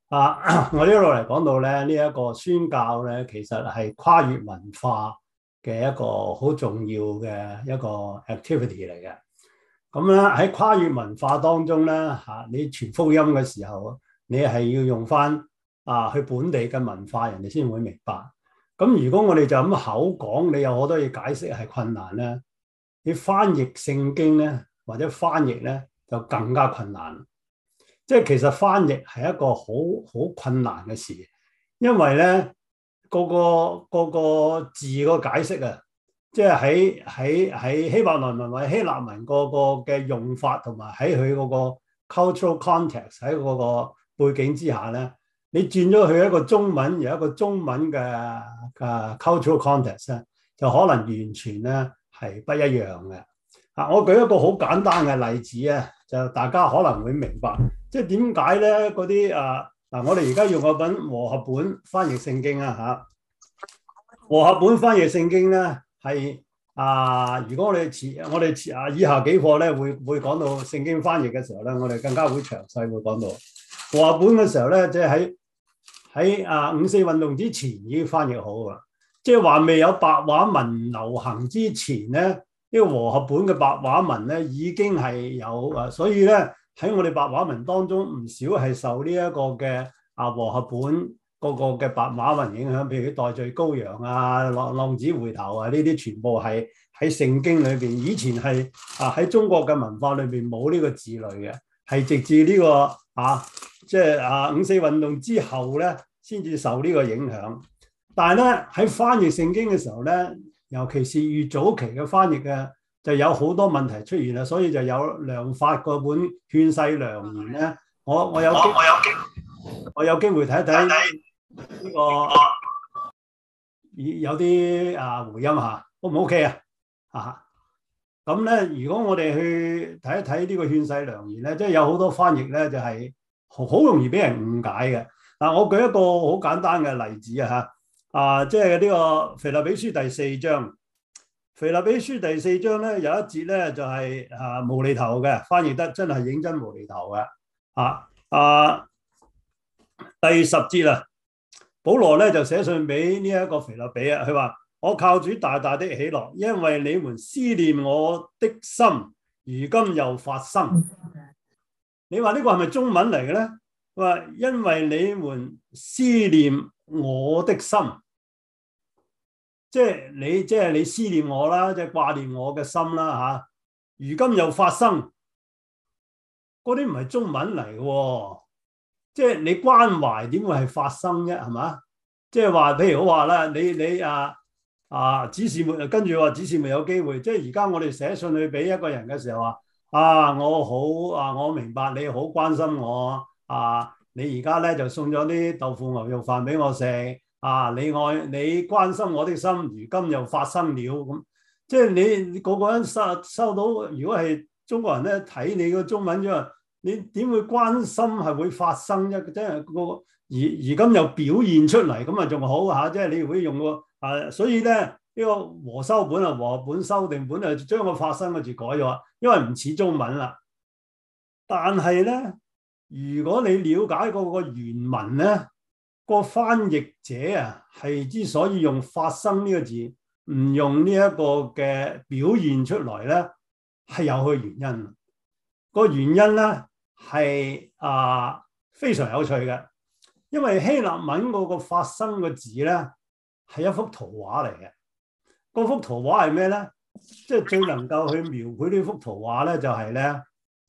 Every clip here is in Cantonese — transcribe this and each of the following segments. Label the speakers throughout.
Speaker 1: 我呢一路嚟講到咧，呢一個宣教咧，其實係跨越文化嘅一個好重要嘅一個 activity 嚟嘅。咁咧喺跨越文化當中咧，你傳福音嘅時候，你係要用翻去本地嘅文化，人哋先會明白。咁如果我哋就咁口講，你有好多嘢解釋係困難咧。你翻譯聖經咧，或者翻譯咧，就更加困難。即係其實翻譯係一個好困難嘅事，因為咧個字個解釋啊，即係喺希伯來文或者希臘文個嘅用法，同埋喺佢嗰個 cultural context 喺嗰個背景之下咧，你轉咗去一個中文，有一個中文嘅cultural context 咧，就可能完全咧係不一樣嘅。我舉一個好簡單嘅例子啊，就大家可能會明白。即係點解咧？嗰啲我哋而家用嗰本和合本翻譯聖經啊嚇，和合本翻譯聖經咧係如果我哋以下幾課咧會講到聖經翻譯嘅時候咧，我哋更加會詳細會講到和合本嘅時候咧，即係喺五四運動之前已經翻譯好㗎，即係話未有白話文流行之前咧，呢個和合本嘅白話文咧已經係有所以咧。喺我哋白話文當中，唔少係受呢一個嘅和合本嗰個嘅白話文影響，譬如代罪羔羊浪子回頭呢啲全部係喺聖經裏邊。以前係喺中國嘅文化裏邊冇呢個字類嘅，係直至呢個即係五四運動之後咧，先至受呢個影響。但係咧喺翻譯聖經嘅時候咧，尤其是越早期嘅翻譯嘅。就有好多問題出現啦，所以就有梁發嗰本勸世良言咧。我有機會睇一睇呢個有啲回音嚇，O 唔 OK 啊？咁咧，如果我哋去睇一睇呢個勸世良言咧，即係有好多翻譯咧，就係好容易俾人誤解嘅。我舉一個好簡單嘅例子即係呢個腓立比書第4章。腓立比書第4章咧有一節咧就係無厘頭嘅，翻譯得真係認真無厘頭嘅。第10節保羅咧就寫信俾呢一個腓立比佢話：我靠主大大的喜樂，因為你們思念我的心，如今又發生。你話呢個係咪中文嚟嘅咧？佢話因為你們思念我的心。即係你思念我啦，即係掛念我嘅心啦如今又發生，嗰啲唔係中文嚟嘅，即係你關懷點會係發生啫？係嘛？即係話，譬如我話啦，你指示沒跟住話指示沒有機會，即係而家我哋寫信去俾一個人嘅時候我明白你好關心我你而家咧就送咗啲豆腐牛肉飯俾我食。你關心我的心，如今又發生了咁，即係你個個人收到，如果係中國人咧睇你個中文啫，你點會關心係會發生啫？即係而今又表現出嚟，咁仲好即係你會用個所以咧呢個和修本和本修訂本將個發生個字改咗，因為唔似中文啦。但係咧，如果你了解個原文咧，個翻譯者係之所以用發生呢個字，唔用呢一個嘅表現出來咧，係有佢原因。個原因咧係非常有趣嘅，因為希臘文嗰個發生個字咧係一幅圖畫嚟嘅。嗰幅圖畫係咩咧？即係最能夠去描繪呢幅圖畫咧，就係咧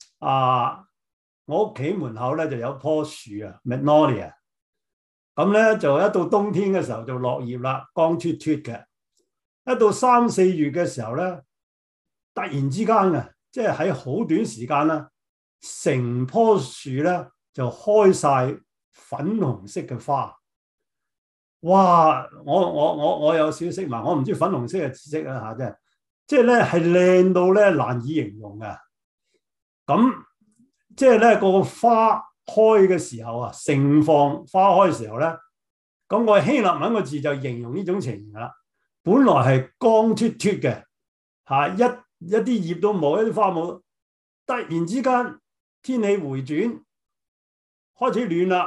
Speaker 1: 我屋企門口咧就有棵樹Magnolia。咁咧就一到冬天嘅時候就落葉啦，光脫脫嘅。一到3、4月嘅時候咧，突然之間即係喺好短時間啦，成棵樹咧就開晒粉紅色嘅花。哇！我有少少色盲，我唔知粉紅色係紫色即係咧係靚到咧難以形容嘅。咁即係咧個花開嘅時候盛放花開嘅時候咧，咁個希臘文個字就形容呢種情形啦。本來係光脫脫嘅一啲葉都冇，一啲花冇，突然之間天氣回轉，開始暖啦，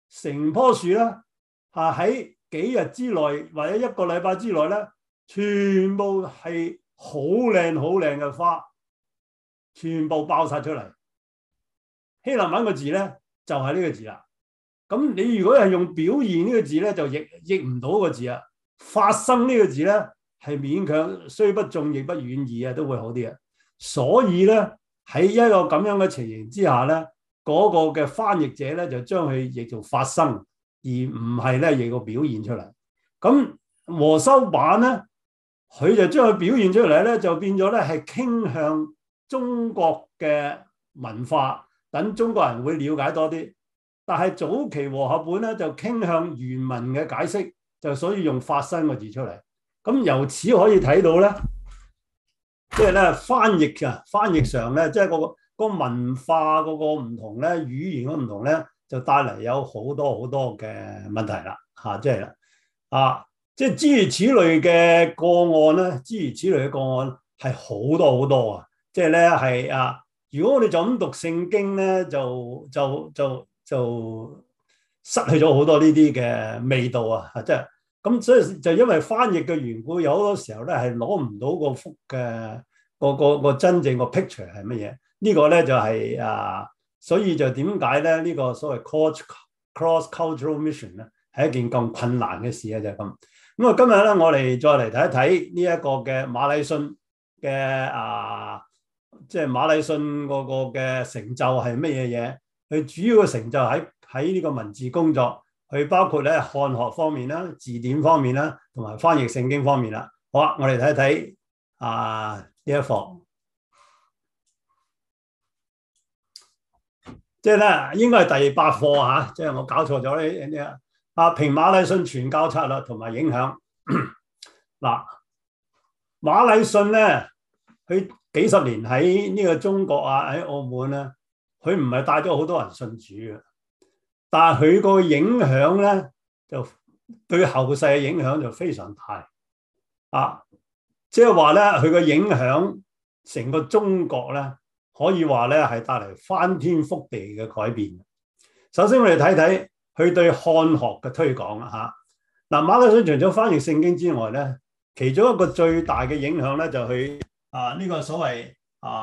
Speaker 1: 成棵樹咧喺幾日之內或者一個禮拜之內咧，全部係好靚好靚嘅花，全部爆晒出嚟。希臘文個字咧就係呢個字啦。咁你如果係用表現呢個字咧，就譯唔到個字啊。發生呢個字咧係勉強，雖不中亦不遠矣啊，都會好啲啊。所以咧喺一個咁樣嘅情形之下咧，嗰個嘅翻譯者咧就將佢譯做發生，而唔係咧譯個表現出嚟。咁和修版咧，佢就將佢表現出嚟咧，就變咗咧係傾向中國嘅文化，等中國人會了解多啲。但係早期和合本咧就傾向原文嘅解釋，就所以用發生個字出嚟。咁由此可以睇到咧，即係咧翻譯上咧，即係個文化嗰個唔同咧，語言嗰唔同咧，就帶嚟有好多好多嘅問題啦。即係即係諸如此類嘅個案咧，諸如此類嘅個案係好多好多啊！即係咧係如果我哋就咁讀聖經咧，就失去咗好多呢啲嘅味道啊！即係咁，所以就因為翻譯嘅緣故，有好多時候咧係攞唔到個幅嘅個真正個 picture 係乜嘢？呢個咧就係所以就點解咧呢個所謂 cross-cultural mission 咧係一件咁困難嘅事啊！就係咁。咁啊，今日咧我哋再嚟睇一睇呢一個嘅馬禮遜嘅即係馬禮遜嗰個嘅成就係乜嘢嘢？佢主要嘅成就喺呢個文字工作，佢包括咧漢學方面啦、字典方面啦，同埋翻譯聖經方面啦。好啊，我哋睇一睇呢一課，即係咧應該係第8課嚇，即係我搞錯咗呢評馬禮遜傳教策略同埋影響。嗱，馬禮遜咧，佢幾十年喺呢個中國喺澳門咧，佢唔係帶咗好多人信主嘅，但係佢個影響咧就對後世嘅影響就非常大即係話咧佢個影響成個中國咧，可以話咧係帶嚟翻天覆地嘅改變。首先我哋睇睇佢對漢學嘅推廣嗱，馬禮遜除咗翻譯聖經之外咧，其中一個最大嘅影響咧就係呢個所謂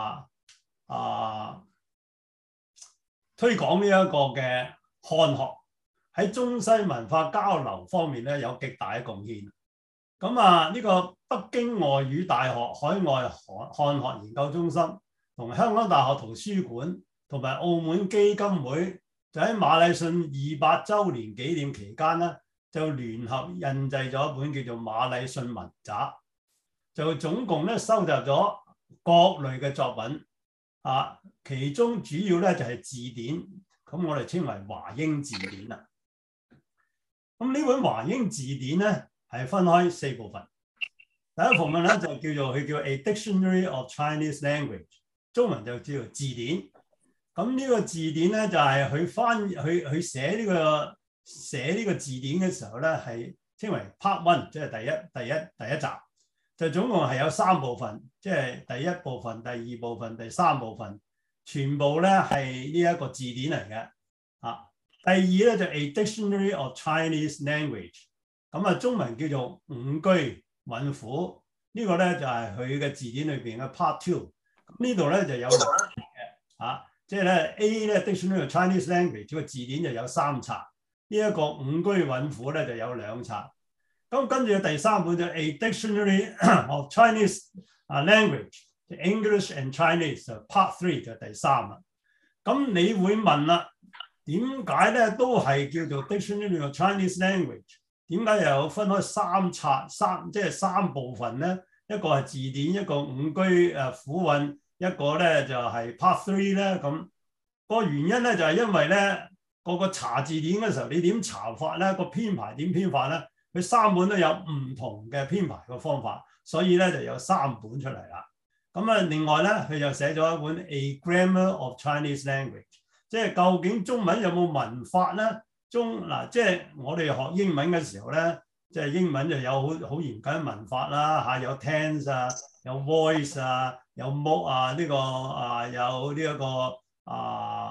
Speaker 1: 推廣呢一個嘅漢學喺中西文化交流方面咧有極大嘅貢獻。咁呢個北京外語大學海外漢學研究中心同香港大學圖書館同埋澳門基金會就喺馬禮遜200週年紀念期間咧，就聯合印製咗一本叫做《馬禮遜文集》，就總共咧收集咗各類嘅作品其中主要咧就係字典，咁我哋稱為華英字典啦。咁呢本華英字典咧係分開4部分，第一部分咧就叫做A Dictionary of Chinese Language， 中文就叫做字典。咁呢個字典咧就係佢寫呢個字典嘅時候咧係稱為 Part 1，即係第一集，就總共係有3部分，即係第1部分、第2部分、第3部分，全部咧係呢一個字典嚟嘅。第2咧就 A Dictionary of Chinese Language， 咁中文叫做五居韻府，呢個咧就係佢嘅字典裏邊嘅 Part 2。呢度咧就有2冊嘅即係咧 A 咧 Dictionary of Chinese Language 個字典就有3冊，呢一個五居韻府咧就有2冊。咁跟住第3本就 A Dictionary of Chinese Language English and Chinese Part 3就第3啦。咁你會問啦，點解咧都係叫做 Dictionary of Chinese Language？ 點解又分開3冊即係3部分咧？一個係字典，一個五居府韻，一個咧就係 Part 3咧。咁個原因咧就係因為咧個查字典嘅時候，你點查法咧？個編排點編法咧？佢3本都有唔同嘅編排嘅方法，所以咧就有3本出嚟啦。咁另外咧佢就寫咗一本 A Grammar of Chinese Language， 即係究竟中文有冇文法咧？即係我哋學英文嘅時候咧，即係英文就有好嚴謹嘅文法啦有 tense 有 voice 有 mode 有呢一個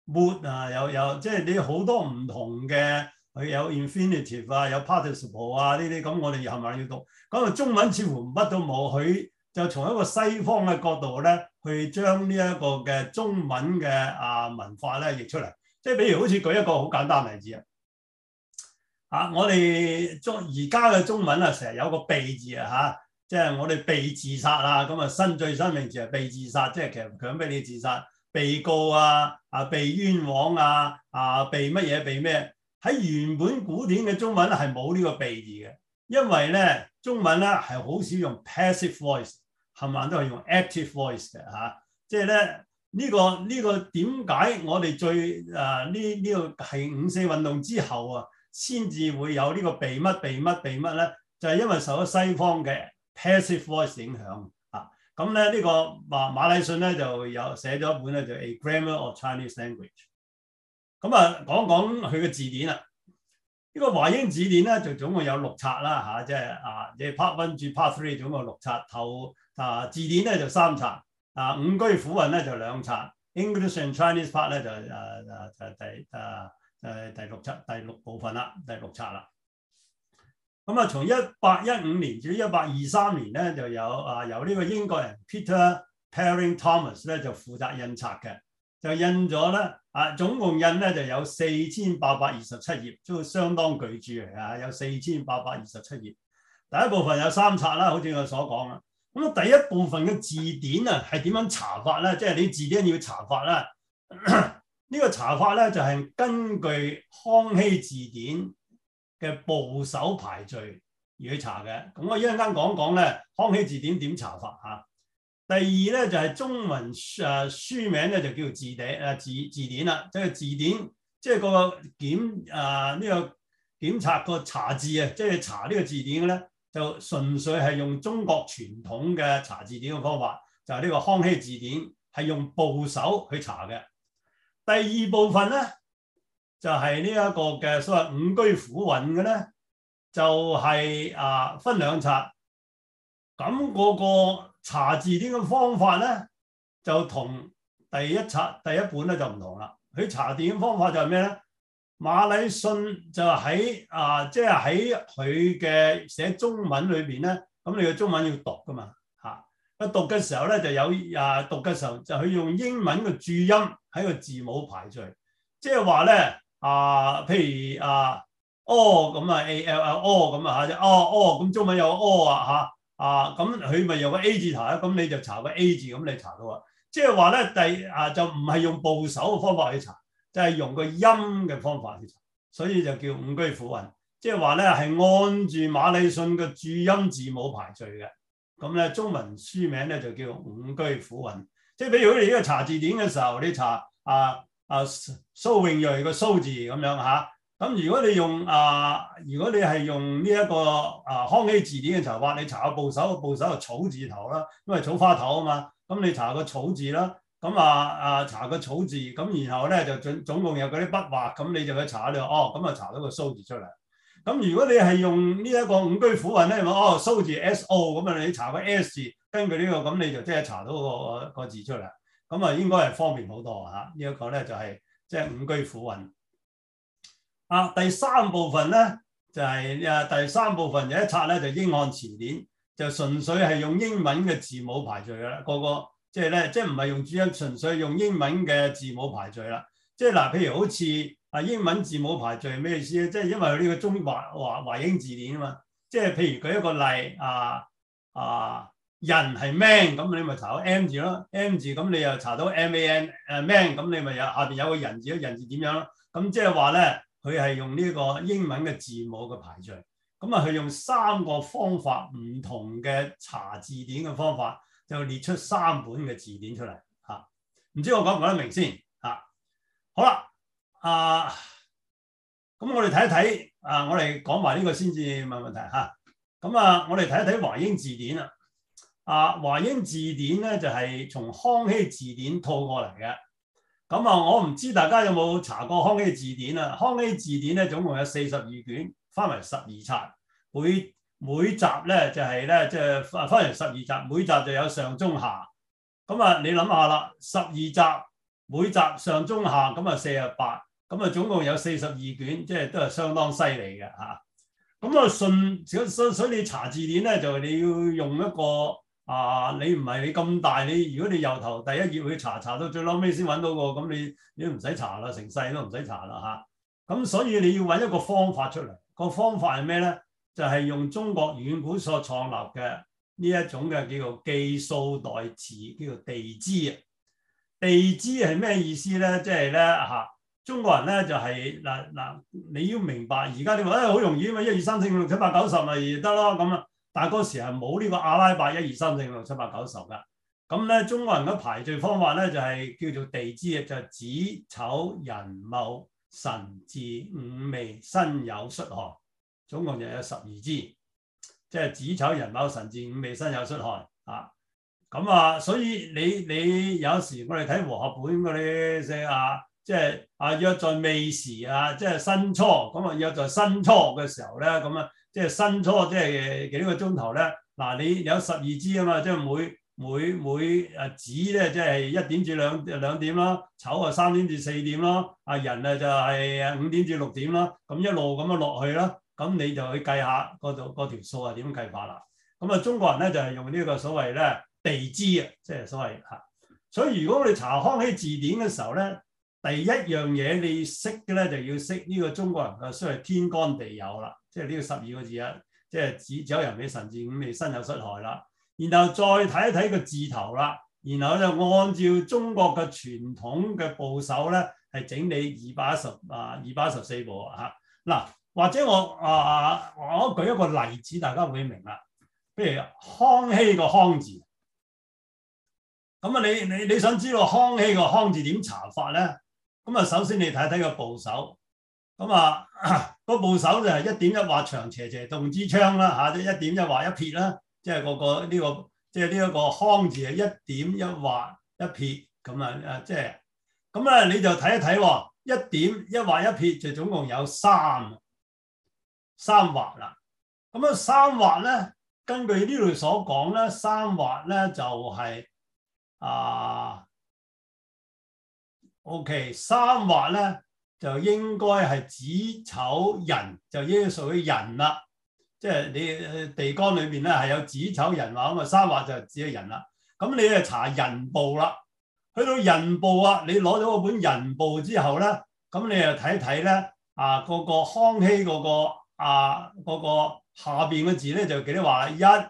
Speaker 1: mood 啊，有即係你好多唔同嘅，佢有 infinitive 啊，有 participle 啊呢啲，咁我哋係咪要讀？咁啊中文似乎乜都冇，佢就從一個西方嘅角度咧，去將呢一個嘅中文嘅文化咧譯出嚟。即係比如好似舉一個好簡單例子我哋而家嘅中文成日有個被字即係我哋被自殺咁啊最新名詞係被自殺，即係其實強迫你自殺。被告被冤枉被乜嘢被咩？喺原本古典嘅中文係冇呢個被字嘅，因為咧中文咧係好少用 passive voice， 冚唪唥都係用 active voice 嘅即係咧呢個點解我哋最呢個係五四運動之後先至會有呢個被乜被乜被乜咧？就係因為受咗西方嘅 passive voice 影響。咁咧呢個馬禮遜咧就有寫咗一本咧就 A Grammar of Chinese Language。咁講講佢嘅字典啦。呢個華英字典咧就總共有6冊啦即係Part 1至 Part 3總共6冊。頭字典咧就3冊，五居輔韻咧就2冊 ，English and Chinese Part 咧就第6部分啦，第6冊啦。咁從1815年至1823年咧，就由呢個英國人 Peter Paring Thomas 咧就負責印刷嘅，就印咗咧總共印咧就有4827頁，都相當巨著嚟有4827頁。第一部分有3冊啦，好似我所講啦。咁第一部分嘅字典係點樣查法咧？即係你字典要查法啦。呢個查法咧就係根據康熙字典嘅部首排序而去查嘅，咁我一陣間講講咧康熙字典點查法第二咧就係中文書名咧就叫做字典啦，即係字典，即係個呢個檢查個查字即係查呢個字典嘅咧，就純粹係用中國傳統嘅查字典嘅方法，就係呢個康熙字典係用部首去查嘅。第二部分咧，就係呢一個嘅所謂五居輔韻嘅咧，就係分2冊。咁嗰個查字典嘅方法咧，就同第一本咧就唔同啦。佢查字典方法就係咩咧？馬禮遜就喺即係喺佢嘅寫中文裏邊咧，咁你嘅中文要讀噶嘛讀嘅時候咧就有讀嘅時候就佢用英文嘅注音喺個字母排序，即係話咧。譬如咁ALL 咁咁中文有咁佢咪用個 A 字頭咁你就查個 A 字，咁你查到即係話咧就唔係用部首嘅方法去查，就係用個音嘅方法去查，所以就叫五居輔韻，即係話咧係按住馬禮遜嘅注音字母排序嘅。咁咧中文書名咧就叫五居輔韻，即係比如你呢個查字典嘅時候，你查蘇永瑞個蘇字咁樣咁如果你用如果你係用呢一個康熙字典嘅查法，你查個部首係草字頭啦，因為草花頭啊嘛，咁你查個草字啦，咁查個草字，咁然後咧就總共有嗰啲筆畫，咁你就去查咁查到個蘇字出嚟。咁如果你係用呢一個五居輔韻咧，蘇字 SO 咁你查個 S 字，根據呢個咁你就即係查到個字出嚟。咁應該係方便好多呢一個咧就係即係五居輔韻。第3部分咧就係第3部分有一冊咧就英漢詞典，就純粹係用英文嘅字母排序啦。個即係咧即係唔係用注音，純粹用英文嘅字母排序啦。即係譬如好似英文字母排序咩意思咧？即係因為佢呢個中華英字典啊嘛。即係譬如舉一個例人係 man， 咁你咪查到 M 字咯 ，M 字咁你又查到 MAN man， 咁你咪下邊有個人字，人字點樣咯？咁即係話咧，佢係用呢個英文嘅字母嘅排序，咁佢用3個方法唔同嘅查字典嘅方法，就列出3本嘅字典出嚟唔知我講唔講得明先好啦，咁我哋睇一睇我哋講埋呢個先至問問題咁我哋睇一睇華英字典華英字典咧就係從康熙字典套過嚟嘅。咁我唔知大家有冇查過康熙字典康熙字典咧總共有42卷，分為12冊，每集咧就係咧即係分為12集，每集就有上中下。咁你諗下啦，12集每集上中下咁啊48，咁啊總共有42卷，即係都係相當犀利嘅嚇。咁啊所以你查字典咧，就你要用一個你唔係你咁大，如果你由頭第一頁去查到最撈尾先揾到個，咁你都唔使查啦，成世都唔使查啦嚇。咁所以你要揾一個方法出嚟，個方法係咩咧？就係用中國遠古所創立嘅呢一種嘅叫做記數代詞，叫做地支啊。地支係咩意思咧？即係咧中國人咧就係嗱，你要明白，而家你話好容易啊嘛，1、2、3、4、5、6、7、8、9、10咪得咯咁啊。但係嗰時係冇呢個阿拉伯1、2、3、4、5、6、7、8、9、10噶。咁咧中國人嘅排序方法咧就係叫做地支啊，就係子丑寅卯辰巳午未申酉戌亥，總共就有12支，即係子丑寅卯辰巳午未申酉戌亥啊。咁所以你有時我哋睇和合本嗰啲即係約在未時即係申初，咁約在申初嘅時候咧，咁即係申初即係幾多個鐘頭咧？嗱，你有12支啊嘛，即係每子咧即係1點至兩點啦，丑3點至4點啦，寅就係5點至6點啦，咁一路咁樣落去啦，咁你就去計下嗰條數係點計法啦。咁中國人咧就係用呢個所謂咧地支啊，即係所謂所以如果我哋查康熙字典嘅時候咧，第一樣嘢你識嘅咧就要識呢個中國人嘅所謂天干地酉啦，即係呢個12個字啊，即係子丑寅未辰巳午未申酉戌亥啦。然後再睇一睇個字頭啦，然後就按照中國嘅傳統嘅部首咧，係整理214部嗱，或者我舉一個例子，大家會明啦。譬如康熙個康字，咁你想知道康熙個康字點查法咧？咁首先你睇睇個部首，咁個部首就係1點1畫長斜斜動之窗啦即係1點1畫1撇啦，即係即係呢一個康字係1點1畫1撇咁即係咁你就睇一睇喎，1點1畫1撇就總共有3畫啦。咁3畫咧，根據呢度所講咧，3畫咧就係OK， 3畫咧就應該係子丑寅，就應該屬於寅啦。即係你地干裏邊咧係有子丑寅卯咁啊，3畫就只係寅啦。咁你就查寅部啦，去到寅部你攞咗嗰本寅部之後咧，咁你就睇睇咧嗰個康熙嗰個下邊嘅字咧就幾多畫啦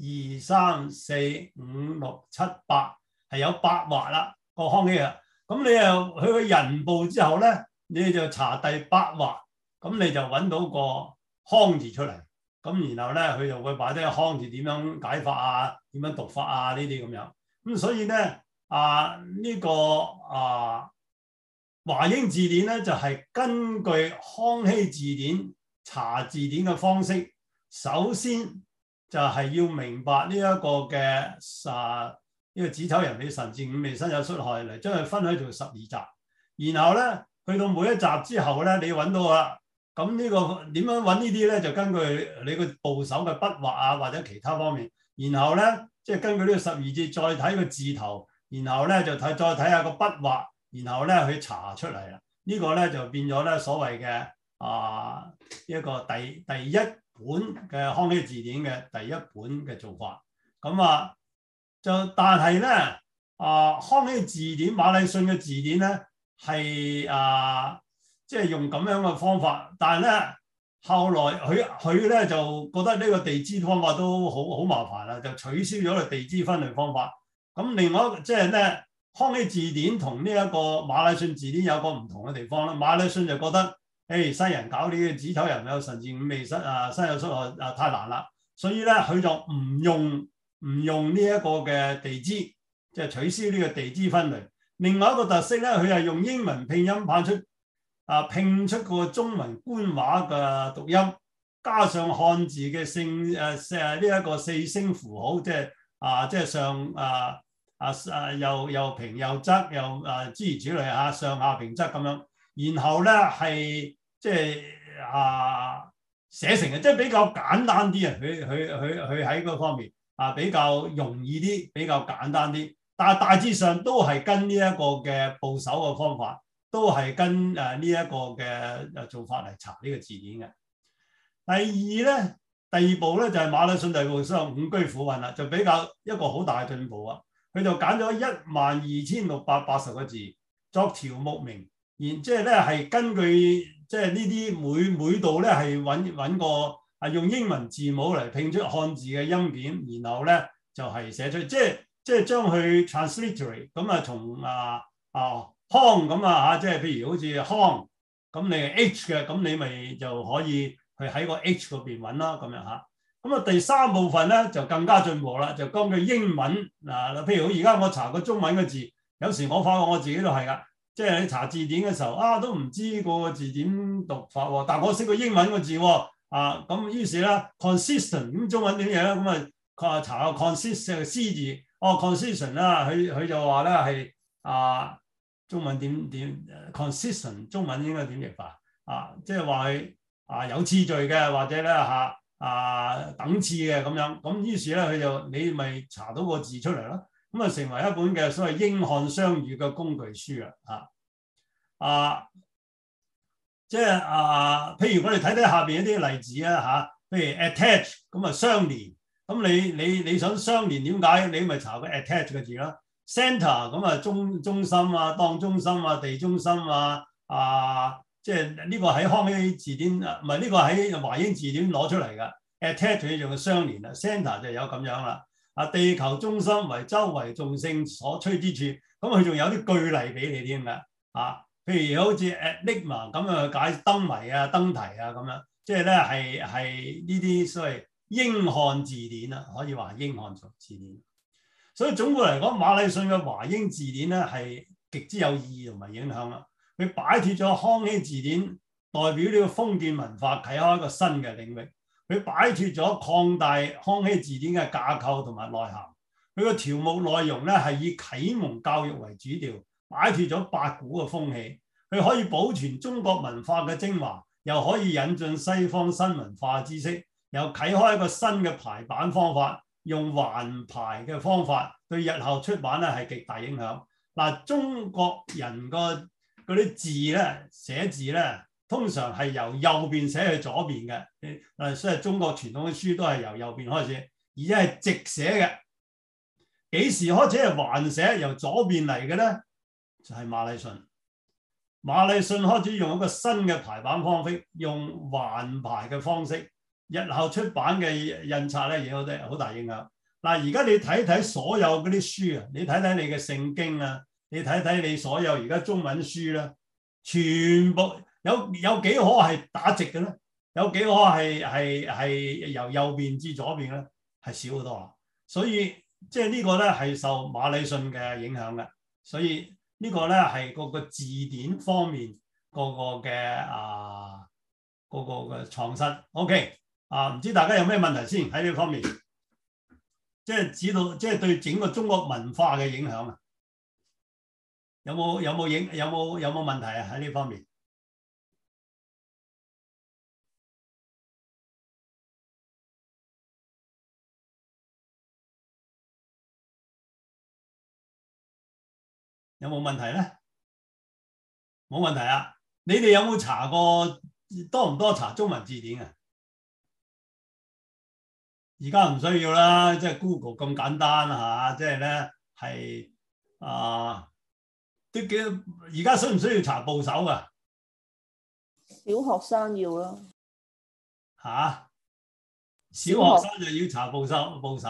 Speaker 1: ？1、2、3、4、5、6、7、8係有8畫啦，個康熙啊。咁你又去寅部之後咧，你就查第8畫，咁你就揾到個康字出嚟。咁然後咧，佢就會擺低康字點樣解法點樣讀法呢啲咁樣。咁所以咧呢個華英字典咧就係根據康熙字典查字典嘅方式，首先就係要明白呢一個嘅呢個子丑寅未辰巳午未申酉戌亥嚟將佢分開做12集，然後咧去到每一集之後咧，你揾到啦。咁呢個點樣揾呢啲咧？就根據你個部首嘅筆畫或者其他方面，然後咧即係根據呢個12字再睇個字頭，然後咧就再睇下個筆畫，然後咧去查出嚟啦。呢個咧就變咗咧所謂嘅一個第一本嘅康熙字典嘅第一本嘅做法。咁但係咧康熙字典馬禮遜嘅字典咧係即係用咁樣嘅方法，但係咧後來佢咧就覺得呢個地支方法都好麻煩啦，就取消咗個地支分類方法。咁另外即係咧康熙字典同呢一個馬禮遜字典有個唔同嘅地方啦。馬禮遜就覺得西人搞呢個子丑寅卯辰巳午未申酉戌亥太難啦，所以咧佢就唔用呢一個嘅地支，即係取消呢個地支分類。另外一個特色咧，佢係用英文拼音拼出個中文官話嘅讀音，加上漢字嘅呢一個4聲符號，即係上又平又側又諸如此類上下平側咁樣，然後咧係即係寫成嘅，即係比較簡單啲佢喺嗰方面比較容易啲，比較簡單啲。 但係大致上都係跟呢一個嘅部首嘅方法，都係跟呢一個嘅做法嚟查呢個字典嘅。第二步咧就係馬禮遜第二部書五居符韻啦，就比較一個好大嘅進步啊！佢就揀咗12,680個字作條目名，然即係咧係根據即係呢啲每度咧係揾個用英文字母嚟拼出漢字嘅音檢，然後咧就係寫出即係將佢 transliterate 咁啊，從康咁啊嚇，即係譬如好似康咁，你係 H 嘅，咁你咪就可以去喺個 H 嗰邊揾啦，咁樣嚇。咁啊，第三部分咧就更加進步啦，就根據英文嗱，譬如而家我查個中文嘅字，有時我發覺我自己都係噶，即係你查字典嘅時候都唔知個字點讀法喎，但我識個英文個字喎，咁於是咧 consistent 咁中文點嘢咧？咁啊查個 consistent 嘅 C 字，consistent 啦，佢就話咧係中文點 consistent 中文應該點譯法即係話係有次序嘅，或者咧等次嘅咁樣，咁於是咧佢就你咪查到個字出嚟咯，咁啊成為一本嘅所謂英漢雙語嘅工具書即係譬如我哋睇睇下邊一啲例子譬如 attach 咁啊相連，咁你想相連點解？你咪查個 attach 嘅字啦。center 咁啊中心當中心地中心即係呢個喺康熙字典唔係呢個喺華英字典攞出嚟嘅。attach 就用相連啦 ，center 就有咁樣啦。地球中心為周圍眾星所趨之處，咁佢仲有啲句例俾你添㗎譬如好似 enigma 咁解燈謎燈題咁樣，即係咧係呢啲所謂英漢字典啦，可以話英漢字典。所以總括嚟講，馬禮遜嘅華英字典咧係極之有意義同埋影響啦。佢擺脫咗康熙字典代表呢個封建文化，啟開一個新嘅領域。佢擺脫咗擴大康熙字典嘅架構同埋內涵。佢個條目內容咧係以啟蒙教育為主調，擺脫咗八股嘅風氣。佢可以保存中國文化嘅精華，又可以引進西方新文化知識，又啟開一個新嘅排版方法。用橫排嘅方法對日後出版咧係極大影響。中國人嗰啲字咧寫字咧，通常係由右邊寫去左邊嘅。所以中國傳統嘅書都係由右邊開始，而且係直寫嘅。幾時開始係橫寫，由左邊嚟嘅咧？就係馬禮遜。馬禮遜開始用一個新嘅排版方式，用橫排嘅方式。日後出版嘅印刷咧，亦有好大影響。而家你睇睇所有嗰啲書你睇睇你嘅聖經你睇睇你所有而家中文書咧，全部有幾可係打直嘅咧？有幾可係由右邊至左邊咧？係少好多啦。所以即係呢個咧係受馬禮遜嘅影響嘅。所以呢個咧係個字典方面個嘅創新。OK。唔知大家有咩問題先喺呢方面，即係指到即係對整個中國文化嘅影響有冇問題喺呢方面？有冇問題咧？冇問題啊！你哋有冇查過多唔多查中文字典啊？而家唔需要啦，即係 Google 咁簡單即係咧係都幾。而家需唔需要查部首噶？
Speaker 2: 小學生要啦。
Speaker 1: 小學生就要查部首。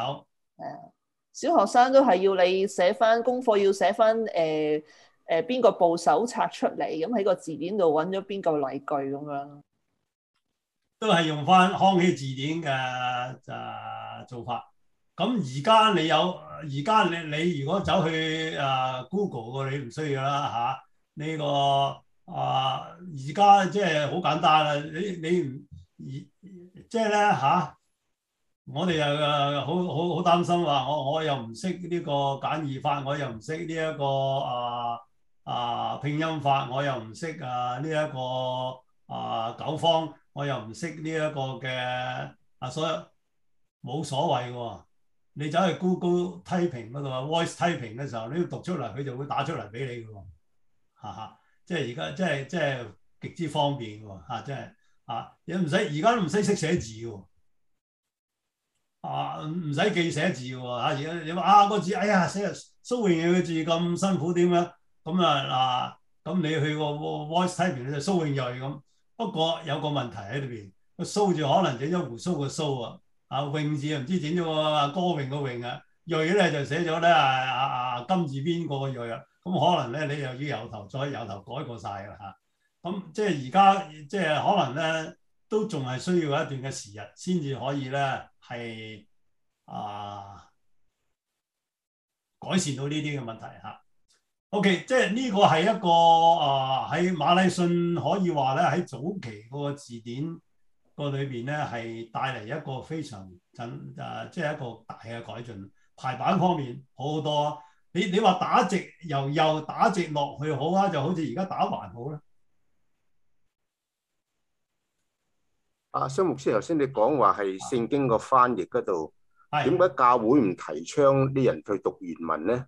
Speaker 2: 小學生都係要你寫翻功課，要寫翻邊個部首拆出嚟，咁喺個字典度揾咗邊個例句咁樣。
Speaker 1: 都係用翻康熙字典嘅做法。咁而家你如果走去Google 你唔需要啦呢個而家即係好簡單啦。你唔即係咧我哋又好擔心話我又唔識呢個簡易法，我又唔識呢一個拼音法，我又唔識呢一個九方。我又唔識呢一個嘅所有冇所謂喎。 你走去 Google Typing 嗰度啊 ，Voice Typing 嘅時候，你要讀出嚟，佢就會打出嚟俾你嘅喎，即係而家即係極之方便喎，即係你唔使而家都唔使識寫字喎，唔使記寫字喎，而家你話個字，哎呀寫蘇永義嘅字咁辛苦點樣？咁你去個 Voice Typing 咧就蘇永義咁，不過有個問題喺裏邊，個蘇字可能整咗胡鬚個蘇啊。詠字唔知整咗個歌詠個詠啊，鋭咧就寫咗咧金字邊個個鋭啊，咁可能咧你又要由頭改過晒㗎啦嚇。咁即係而家即係可能咧都仲係需要一段嘅時日先至可以咧係改善到呢啲嘅問題嚇。OK， 即係呢個係一個喺馬禮遜可以話咧喺早期嗰個字典個裏邊咧係帶嚟一個非常即係一個大嘅改進，排版方面好好多。你話打直由右打直落去好啊，就好似而家打橫好啦。
Speaker 3: 蕭牧師頭先你講話係聖經個翻譯嗰度，點解
Speaker 1: 係
Speaker 3: 教會唔提倡啲人去讀原文咧？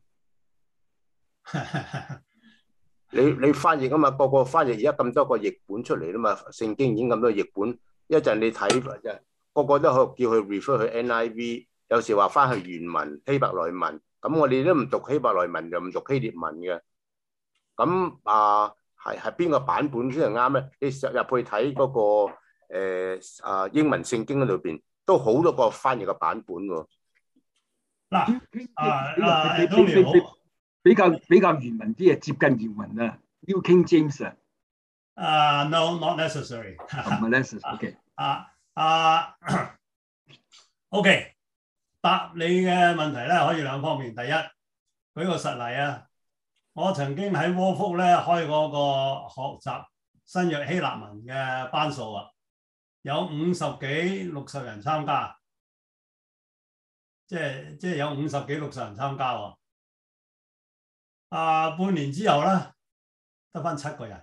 Speaker 3: 你翻譯啊嘛，個個翻譯而家咁多個譯本出嚟啦嘛，聖經已經咁多譯本，一陣你睇個個都可叫佢 refer 去 NIV， 有時話翻去原文希伯來文，咁我哋都唔讀希伯來文，就唔讀希臘文嘅。咁係邊個版本先係啱咧？你入去睇嗰個英文聖經嗰度邊，都好多個翻譯嘅版本喎。
Speaker 1: 嗱，
Speaker 4: 比較原文啲啊，接近原文啊 ，New King James 啊。
Speaker 1: No, not necessary.
Speaker 4: 唔係 necessary。
Speaker 1: OK， 答你嘅問題咧可以兩方面。第一，舉個實例啊，我曾經喺窩福咧開嗰個學習新約希臘文嘅班數啊，有50幾60人參加，即係有50幾60人參加喎。半年之後咧，得返7個人。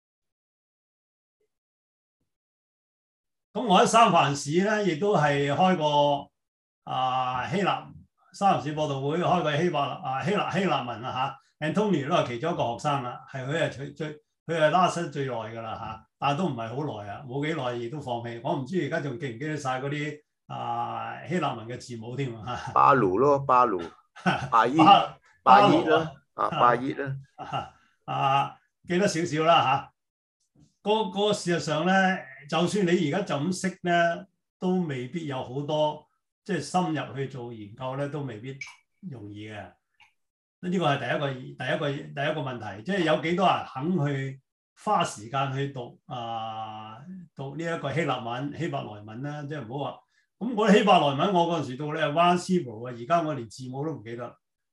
Speaker 1: 咁我喺三藩市咧，亦都係開過希臘三藩市播道會開過希臘文啊嚇。Anthony 都係其中一個學生啦，係佢係拉伸最耐㗎啦嚇，但係都唔係好耐啊，冇幾耐亦都放棄。我唔知而家仲記唔記得晒嗰啲希臘文嘅字母添啊？
Speaker 3: 巴魯咯，巴魯，巴伊啦。拜熱啦，
Speaker 1: 記得少少啦嚇。個事實上咧，就算你而家就咁識咧，都未必有好多即係深入去做研究咧，都未必容易嘅。呢個係第一個問題，即係有幾多人肯去花時間去讀呢一個希臘文、希伯來文咧？即係唔好話咁嗰啲希伯來文，我嗰陣時讀咧 One Syllable 啊，而家我連字母都唔記得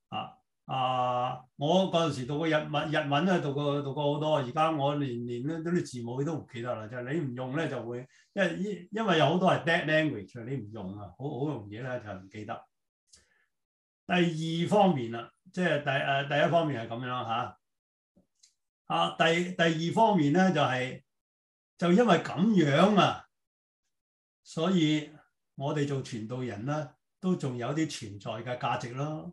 Speaker 1: 我嗰陣時讀過日文咧，讀過好多，而家我連咧嗰啲字母都唔記得啦。就係你唔用咧，就會因為有好多係 dead language，你唔用啊，好容易咧就唔記得。第二方面啦，即係第一方面係咁樣嚇。第二方面咧就因為咁樣啊，所以我哋做傳道人咧都仲有啲存在嘅價值咯。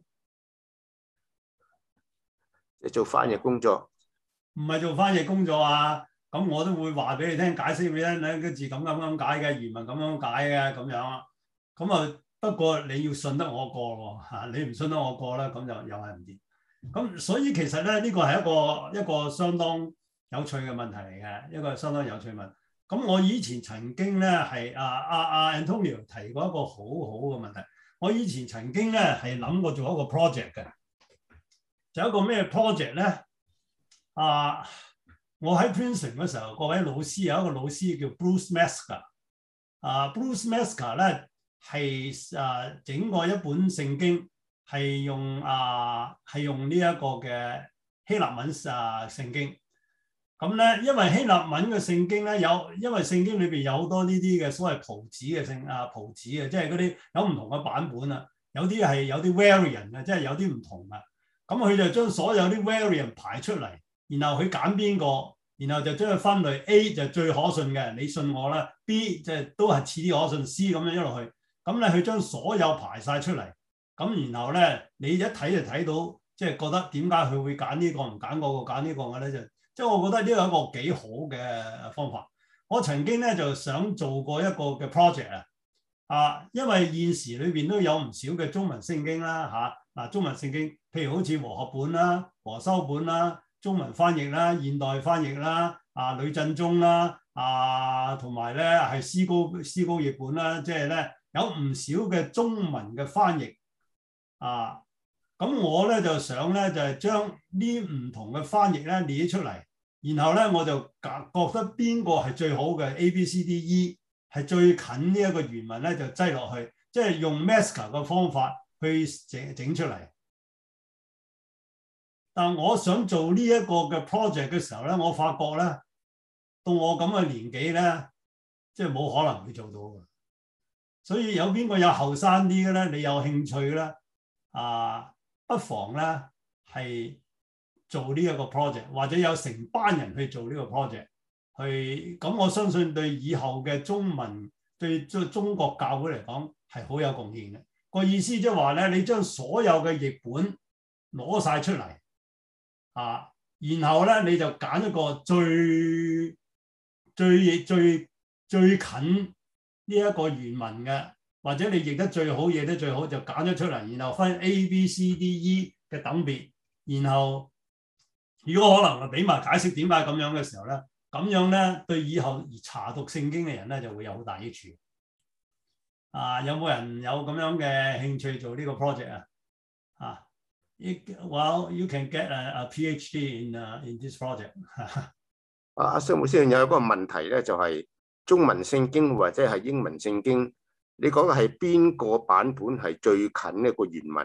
Speaker 3: 你做翻譯工作，
Speaker 1: 唔係做翻譯工作啊！咁我都會話俾你聽，解釋俾你聽，個字咁解嘅，原文咁解嘅咁樣。咁不過你要信得我過喎，你唔信得我過咧，咁就又係唔掂。咁所以其實咧，呢個係一個相當有趣嘅問題嚟嘅，一個相當有趣嘅問題。咁我以前曾經咧係Antonio 提過一個好好嘅問題。我以前曾經咧係諗過做一個 project 嘅。就有一個咩 project 咧？我喺 Princeton 嗰時候，各位老師有一個老師叫 Bruce Mesker。Bruce Mesker 咧係整過一本聖經，係用呢一個嘅希臘文聖經。咁咧，因為希臘文嘅聖經咧因為聖經裏邊有好多呢啲嘅所謂譜子嘅譜子嘅，即係嗰啲有唔同嘅版本啊，有啲係有啲 variant 嘅，即係有啲唔同嘅。咁佢就將所有啲 variant 排出嚟，然後佢揀邊個，然後就將佢分類 A 就最可信嘅，你信我啦。B 即係都係似啲可信，C 咁樣一路去。咁咧佢將所有排晒出嚟， 咁然後咧，你一睇就睇到，即係覺得點解佢會揀呢個唔揀嗰個揀呢個嘅咧？就即係我覺得呢個係一個幾好嘅方法。我曾經咧就想做過一個嘅 project 因為現時裏邊都有唔少嘅中文聖經啦嗱，中文聖經譬如好似和合本啦、和修本啦、中文翻譯啦、現代翻譯啦、呂振中啦同埋咧係思高譯本啦，即係咧有唔少嘅中文嘅翻譯咁我咧就想咧就係將呢唔同嘅翻譯咧列出嚟，然後咧我就覺得邊個係最好嘅 A、B、C、D、E 係最近呢一個原文咧就擠落去，即係用 Masker 嘅方法去整出嚟。但我想做呢一個嘅 project 嘅時候咧，我發覺咧到我咁嘅年紀咧，即係冇可能會做到嘅。所以有邊個有後生啲嘅咧，你有興趣咧不妨咧係做呢一個 project， 或者有成班人去做呢個 project， 咁我相信對以後嘅中文對中國教會嚟講係好有貢獻嘅。個意思即係話咧，你將所有嘅譯本攞晒出嚟然後咧你就揀一個最近呢一個原文嘅，或者你譯得最好嘢得最好，就揀咗出嚟，然後分 A、B、C、D、E 嘅等別，然後如果可能俾埋解釋點解咁樣嘅時候咧，咁樣咧對以後查讀聖經嘅人咧就會有好大益處。有冇人有咁樣嘅興趣做呢個 project Well, you can get a PhD in this project
Speaker 3: 阿張牧師有一個問題咧，就係中文聖經或者係英文聖經，你講嘅係邊個版本係最近一個原文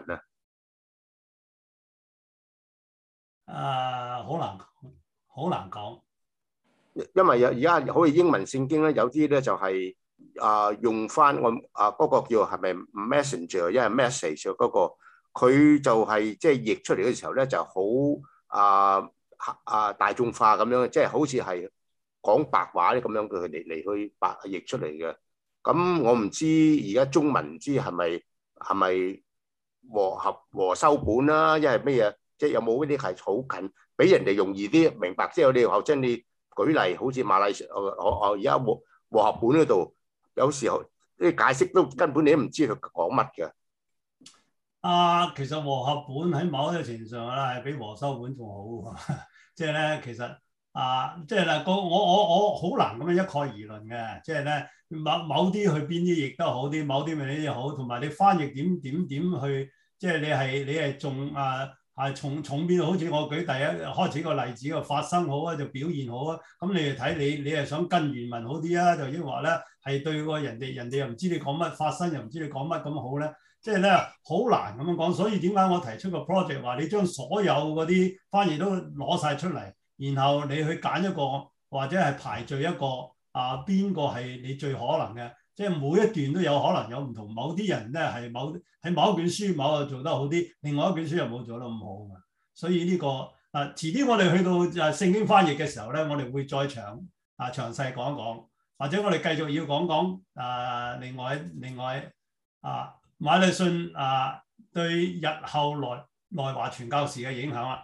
Speaker 1: 好難講，
Speaker 3: 因為而家好似英文聖經咧，有啲咧就係用翻我嗰個叫係咪 Messenger， 因為 message 嗰個，佢就係即係譯出嚟嘅時候咧就好大眾化咁樣，即係好似係講白話咧咁樣佢嚟去白譯出嚟嘅。咁我唔知而家中文唔知係咪和修本啦，因為咩嘢？即係有冇嗰啲係好近，俾人哋容易啲明白。即係你頭先你舉例，好似馬來而家和合本嗰度，有時候啲解釋都根本你都唔知佢講乜嘅。
Speaker 1: 其實和合本喺某一個程度上咧，係比和修本仲好。即係咧，其實即係嗱，我好難咁樣一概而論嘅。即係咧，某啲去邊啲譯得好啲，某啲咪呢啲好，同埋你翻譯點去，即係你係重重邊度？好似我舉第一開始個例子個發生好就表現好咁你哋睇你係想跟原文好啲就抑或咧係對個人哋又唔知你講乜，發生又唔知你講乜咁好咧？即係咧好難咁樣講，所以點解我提出個 project 話你將所有嗰啲翻譯都攞晒出嚟，然後你去揀一個或者係排序一個邊個係你最可能嘅，即係每一段都有可能有唔同，某啲人咧係喺某一卷書某度做得好啲，另外一卷書又冇做得咁好嘅，所以呢個遲啲我哋去到聖經翻譯嘅時候咧，我哋會再詳細講一講，或者我哋繼續要講講另外馬禮遜對日後來華傳教士嘅影響啦。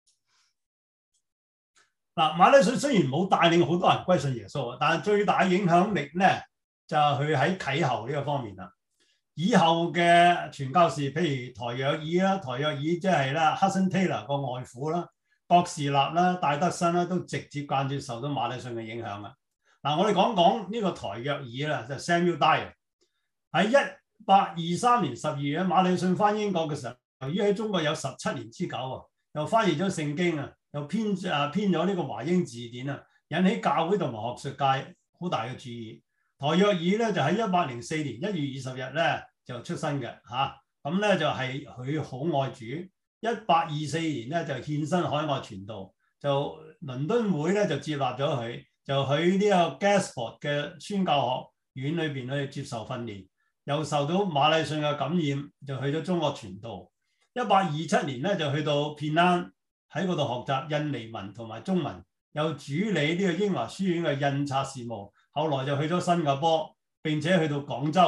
Speaker 1: 馬禮遜雖然冇帶領好多人歸信耶穌，但係最大影響力咧就係佢喺啟後呢個方面啦。以後嘅傳教士，譬如台約爾即係啦，Hudson Taylor 個外父啦，郭士納啦、戴德生啦，都直接間接受到馬禮遜嘅影響啦。我哋講講呢個台約爾啦，就 Samuel Dyer 喺1823年12月，馬禮遜翻英國嘅時候，由於喺中國有17年之久又翻譯咗聖經又編咗呢個華英字典引起教會同埋學術界好大嘅注意。台約爾咧就喺1804年1月20日咧就出生嘅咁咧就係佢好愛主。1824年咧就獻身海外傳道，就倫敦會咧就接納咗佢，就喺呢個 Gasport 嘅宣教學院裏邊去接受訓練，又受到馬禮遜嘅感染，就去咗中國傳道。1827年咧就去到片蘭喺嗰度學習印尼文同埋中文，又主理呢個英華書院嘅印刷事務。後來就去咗新加坡，並且去到廣州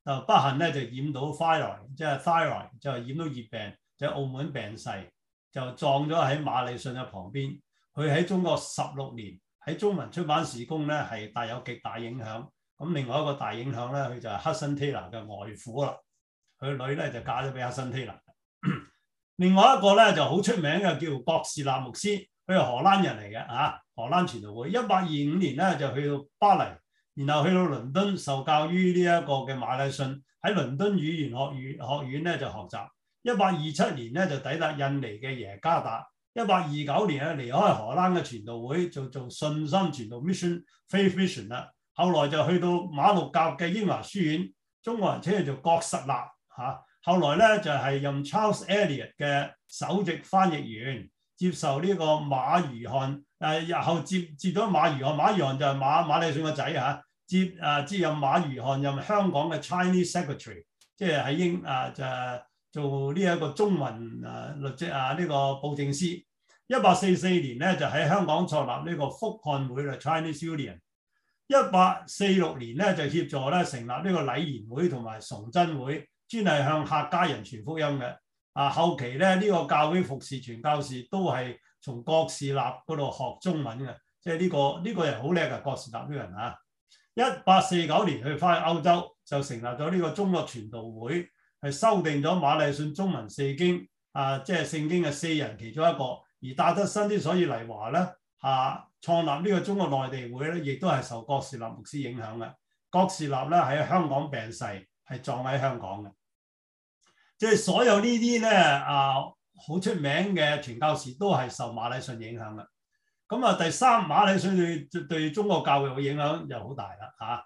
Speaker 1: 就不幸咧就染到 thyroid， 就染到熱病，就喺澳門病逝，就葬咗喺馬禮遜嘅旁邊。佢喺中國16年，喺中文出版事工咧係大有極大影響。咁另外一個大影響咧，佢就係Hudson-Taylor嘅外父啦。佢女咧就嫁咗俾Hudson-Taylor。另外一個咧就好出名嘅叫郭士納牧師，佢係荷蘭人嚟嘅嚇，荷蘭傳道會。1825年咧就去到巴黎，然後去到倫敦受教於呢一個嘅馬禮遜，喺倫敦語言學院咧就學習。1827年咧就抵達印尼嘅耶加達。1829年咧離開荷蘭嘅傳道會，做信心傳道 mission faith mission 啦。後來就去到馬六甲嘅英華書院，中國人稱佢做郭實臘嚇。後來咧就係任 Charles Eliot 嘅首席翻譯員，接受呢個馬如漢日後接咗馬如漢，馬如漢就係馬禮遜個仔嚇，接任馬如漢任香港嘅 Chinese Secretary， 即係喺就做呢一個中文律政呢個布政司。1844年咧就喺香港創立呢個福漢會啦 Chinese Union。1846年咧就協助咧成立呢個禮賢會同埋崇真會，專係向客家人傳福音嘅。後期咧呢個教會服侍傳教士都係從郭士納嗰度學中文嘅，即係呢個人好叻嘅郭士納呢個人嚇。1849年佢翻去歐洲就成立咗呢個中國傳道會，係修訂咗馬禮遜中文四經即係聖經嘅四人其中一個。而戴德生之所以嚟華咧創立呢個中國內地會咧，亦都係受郭士納牧師影響嘅。郭士納咧喺香港病逝，係葬喺香港嘅。即係所有呢啲咧好出名嘅傳教士都係受馬禮遜影響嘅。咁第三，馬禮遜對中國教育嘅影響就好大啦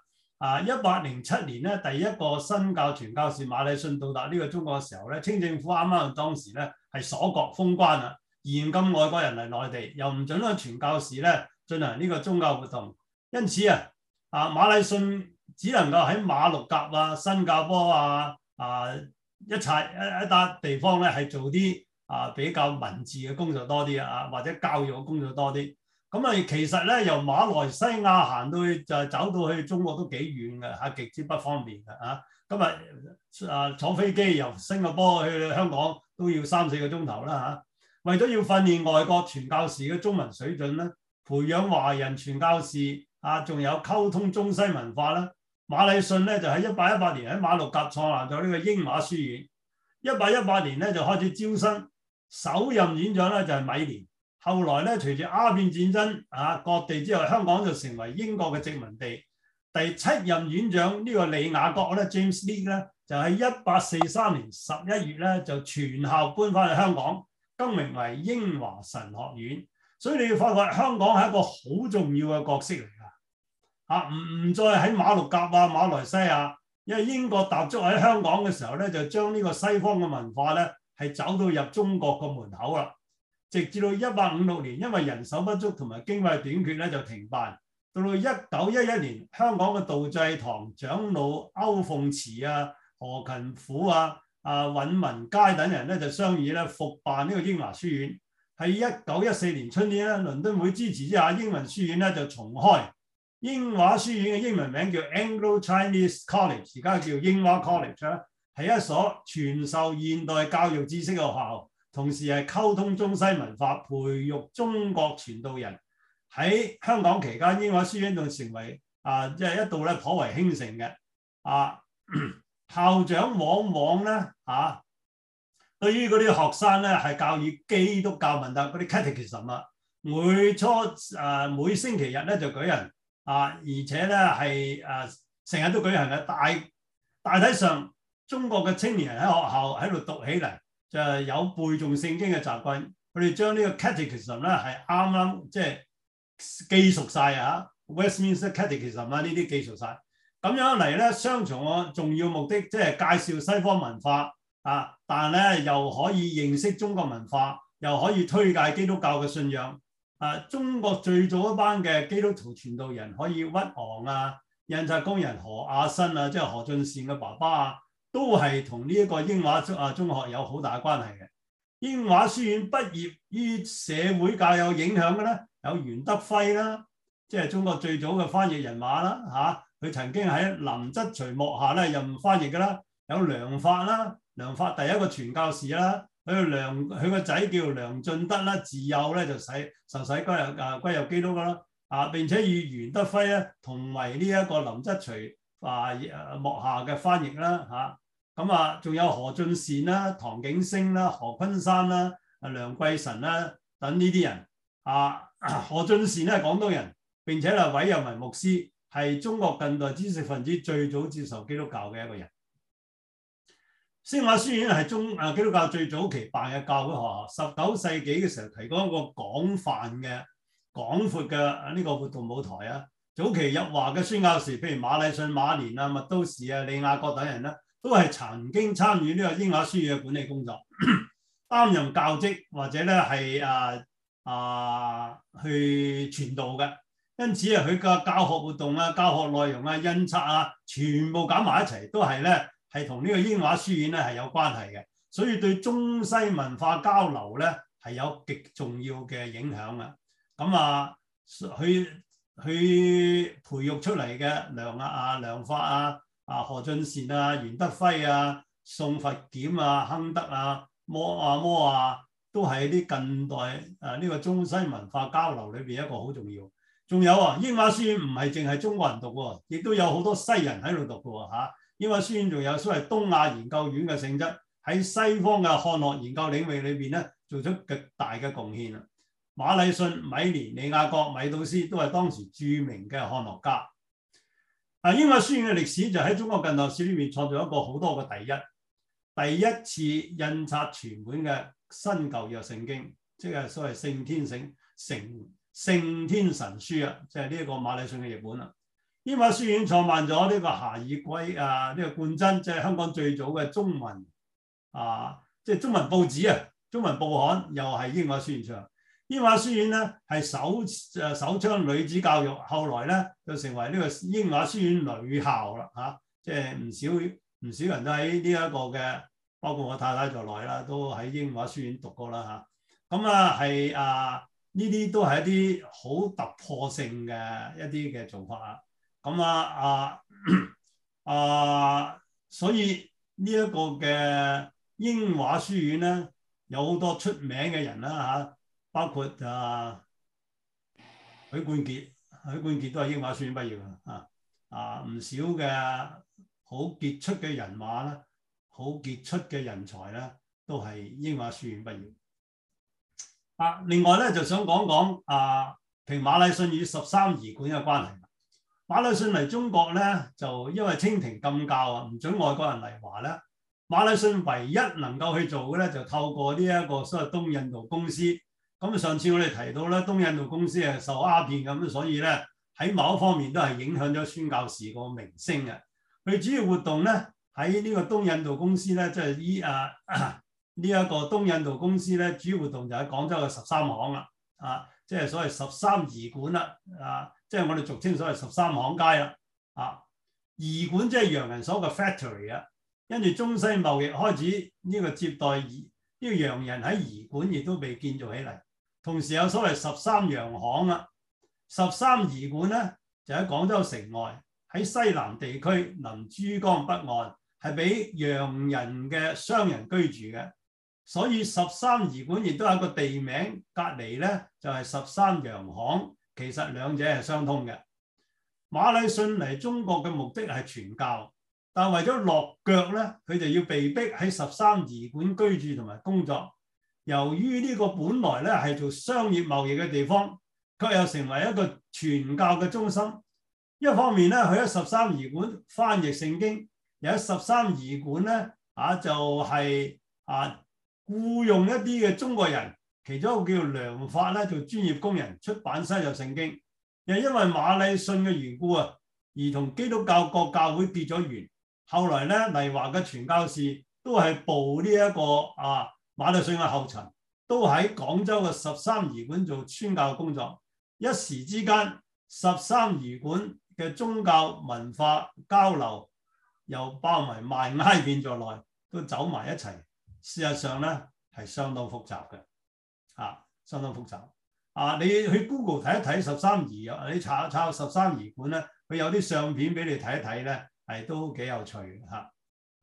Speaker 1: 1807年咧，第一個新教傳教士馬禮遜到達呢個中國嘅時候咧，清政府啱啱當時咧係鎖國封關啦。嚴禁外國人嚟內地，又唔準個傳教士咧進行呢個宗教活動，因此馬禮遜只能夠喺馬六甲新加坡一笪地方咧係做啲比較文字嘅工作多啲或者教育嘅工作多啲。咁其實咧由馬來西亞行到去就走到去中國都幾遠嘅極之不方便嘅咁坐飛機由新加坡去香港都要3-4個鐘頭啦為咗要訓練外國傳教士嘅中文水準咧，培養華人傳教士仲有溝通中西文化啦。馬禮遜咧就喺1818年喺馬六甲創立咗呢個英華書院。1818年咧就開始招生，首任院長咧就係米連。後來咧隨住鴉片戰爭割地之後，香港就成為英國嘅殖民地。第7任院長呢個李雅各咧 James Lee 咧就喺1843年11月咧就全校搬翻去香港，更名為英華神學院。所以你要發覺香港係一個好重要嘅角色嚟㗎，唔再喺馬六甲馬來西亞，因為英國踏足喺香港嘅時候咧，就將呢個西方嘅文化咧係走到入中國個門口啦。直至到1856年，因為人手不足同埋經費短缺咧就停辦。到1911年，香港嘅道濟堂長老歐鳳慈何勤虎尹文佳等人咧就商議咧復辦呢個英華書院。喺1914年春天咧，倫敦會支持之下，英文書院咧就重開。英華書院嘅英文名叫 Anglo-Chinese College， 而家叫英華 College 啦，係一所傳授現代教育知識嘅學校，同時係溝通中西文化、培育中國傳道人。喺香港期間，英華書院仲成為即係一度咧頗為興盛嘅。校長往往咧對於嗰啲學生咧係教以基督教問答嗰啲 catechism 每星期日咧就舉行而且咧係成日都舉行嘅。大體上，中國嘅青年人喺學校喺度讀起嚟就有背誦聖經嘅習慣。佢哋將呢個 catechism 咧係啱即係記熟晒Westminster Catechism 呢啲記熟晒。咁樣嚟咧，雙重嘅重要目的，即係介紹西方文化但係咧又可以認識中國文化，又可以推介基督教嘅信仰。中國最早一班嘅基督徒傳道人，可以屈昂印刷工人何亞新即係何俊善嘅爸爸都係同呢一個英華中學有好大關係嘅。英華書院畢業於社會界有影響嘅咧，有袁德輝啦，即係中國最早嘅翻譯人馬啦佢曾經喺林則徐幕下咧任翻譯嘅啦，有梁發啦，梁發第一個傳教士啦，佢個仔叫梁進德啦，自幼咧就受洗歸入基督噶啦，並且與袁德輝咧同為呢一個林則徐幕下嘅翻譯啦嚇，仲有何俊善啦、唐景升啦、何坤山啦、梁桂臣啦等呢啲人何俊善咧係廣東人，並且係委任為牧師，係中國近代知識分子最早接受基督教嘅一個人。星馬書院係基督教最早期辦嘅教會學校，19世紀嘅時候提供一個廣闊嘅呢個活動舞台啊。早期入華嘅宣教士，譬如馬禮遜、馬連啊、麥都士啊、李亞國等人咧，都係曾經參與呢個英華書院嘅管理工作，擔任教職或者咧係去傳道嘅。因此佢嘅教學活動啊、教學內容啊、印刷啊，全部搞埋一齊，都係咧係同呢個英華書院咧係有關係嘅，所以對中西文化交流咧係有極重要嘅影響啊。佢培育出嚟嘅梁發何俊善啊、袁德輝啊、宋佛儉啊、亨德啊、摩都係啲近代呢個中西文化交流裏邊一個好重要。仲有英華書院唔係淨係中國人讀喎，亦都有好多西人喺度讀嘅喎。英華書院仲有所謂東亞研究院嘅性質，喺西方嘅漢學研究領域裏邊咧做出極大嘅貢獻啊。馬禮遜、米連、李亞國、米杜斯都係當時著名嘅漢學家。英華書院嘅歷史就喺中國近代史裏面創造一個好多嘅第一次印刷全本嘅新舊約聖經，即係所謂聖天神書啊，即係呢一個馬禮遜嘅譯本啦。英華書院創辦咗呢個夏爾圭呢個冠真，即係香港最早嘅中文即係中文報紙啊，中文報刊又係英華書院創。英華書院咧係首倡女子教育，後來咧就成為呢個英華書院女校啦即係唔少人都喺呢一個嘅，包括我太太在內啦，都喺英華書院讀過啦呢啲都係一啲好突破性嘅一啲嘅做法所以呢一個嘅英華書院咧有好多出名嘅人啦包括許冠傑都係英華書院畢業嘅唔少嘅好傑出嘅人馬啦，好傑出嘅人才咧，都係英華書院畢業。另外咧就想講講評馬禮遜與13儀館嘅關係。馬禮遜嚟中國咧，就因為清廷禁教唔准外國人嚟華咧，馬禮遜唯一能夠去做嘅咧，就透過呢一個所謂東印度公司。咁上次我哋提到咧，東印度公司係受鴉片咁，所以咧喺某一方面都係影響咗宣教士個名聲嘅。佢主要活動咧喺呢個東印度公司咧，即係呢一個東印度公司咧，主要活動就喺廣州嘅13行啦，即係所謂13儀館啦，即係我哋俗稱所謂13行街啦，儀館即係洋人所嘅 factory 啊，跟住中西貿易開始呢個接待呢個洋人喺儀館亦都被建造起嚟，同時有所謂13洋行啊，13儀館咧就喺廣州城外，喺西南地區臨珠江北岸，係俾洋人嘅商人居住嘅。所以13儀館亦都有一個地名，隔離咧就係13洋行，其實兩者係相通嘅。馬禮遜嚟中國嘅目的係傳教，但為咗落腳咧，佢就要被逼喺13儀館居住同埋工作。由於呢個本來咧係做商業貿易嘅地方，卻又成為一個傳教嘅中心。一方面咧，佢喺13儀館翻譯聖經，有13儀館咧就係僱用一啲嘅中國人，其中一個叫梁發咧做專業工人出版新約聖經。又因為馬禮遜嘅緣故而同基督教各教會結咗緣。後來咧嚟華嘅傳教士都係步呢一個馬禮遜嘅後塵，都喺廣州嘅13儀館做宣教工作。一時之間，13儀館嘅宗教文化交流又包埋賣鴉片在內，都走埋一齊。事實上咧係相當複雜嘅，相當複雜。 你去 Google 睇一睇13儀啊，你查13儀館咧，佢有啲相片俾你睇一睇咧，係都幾有趣嘅嚇。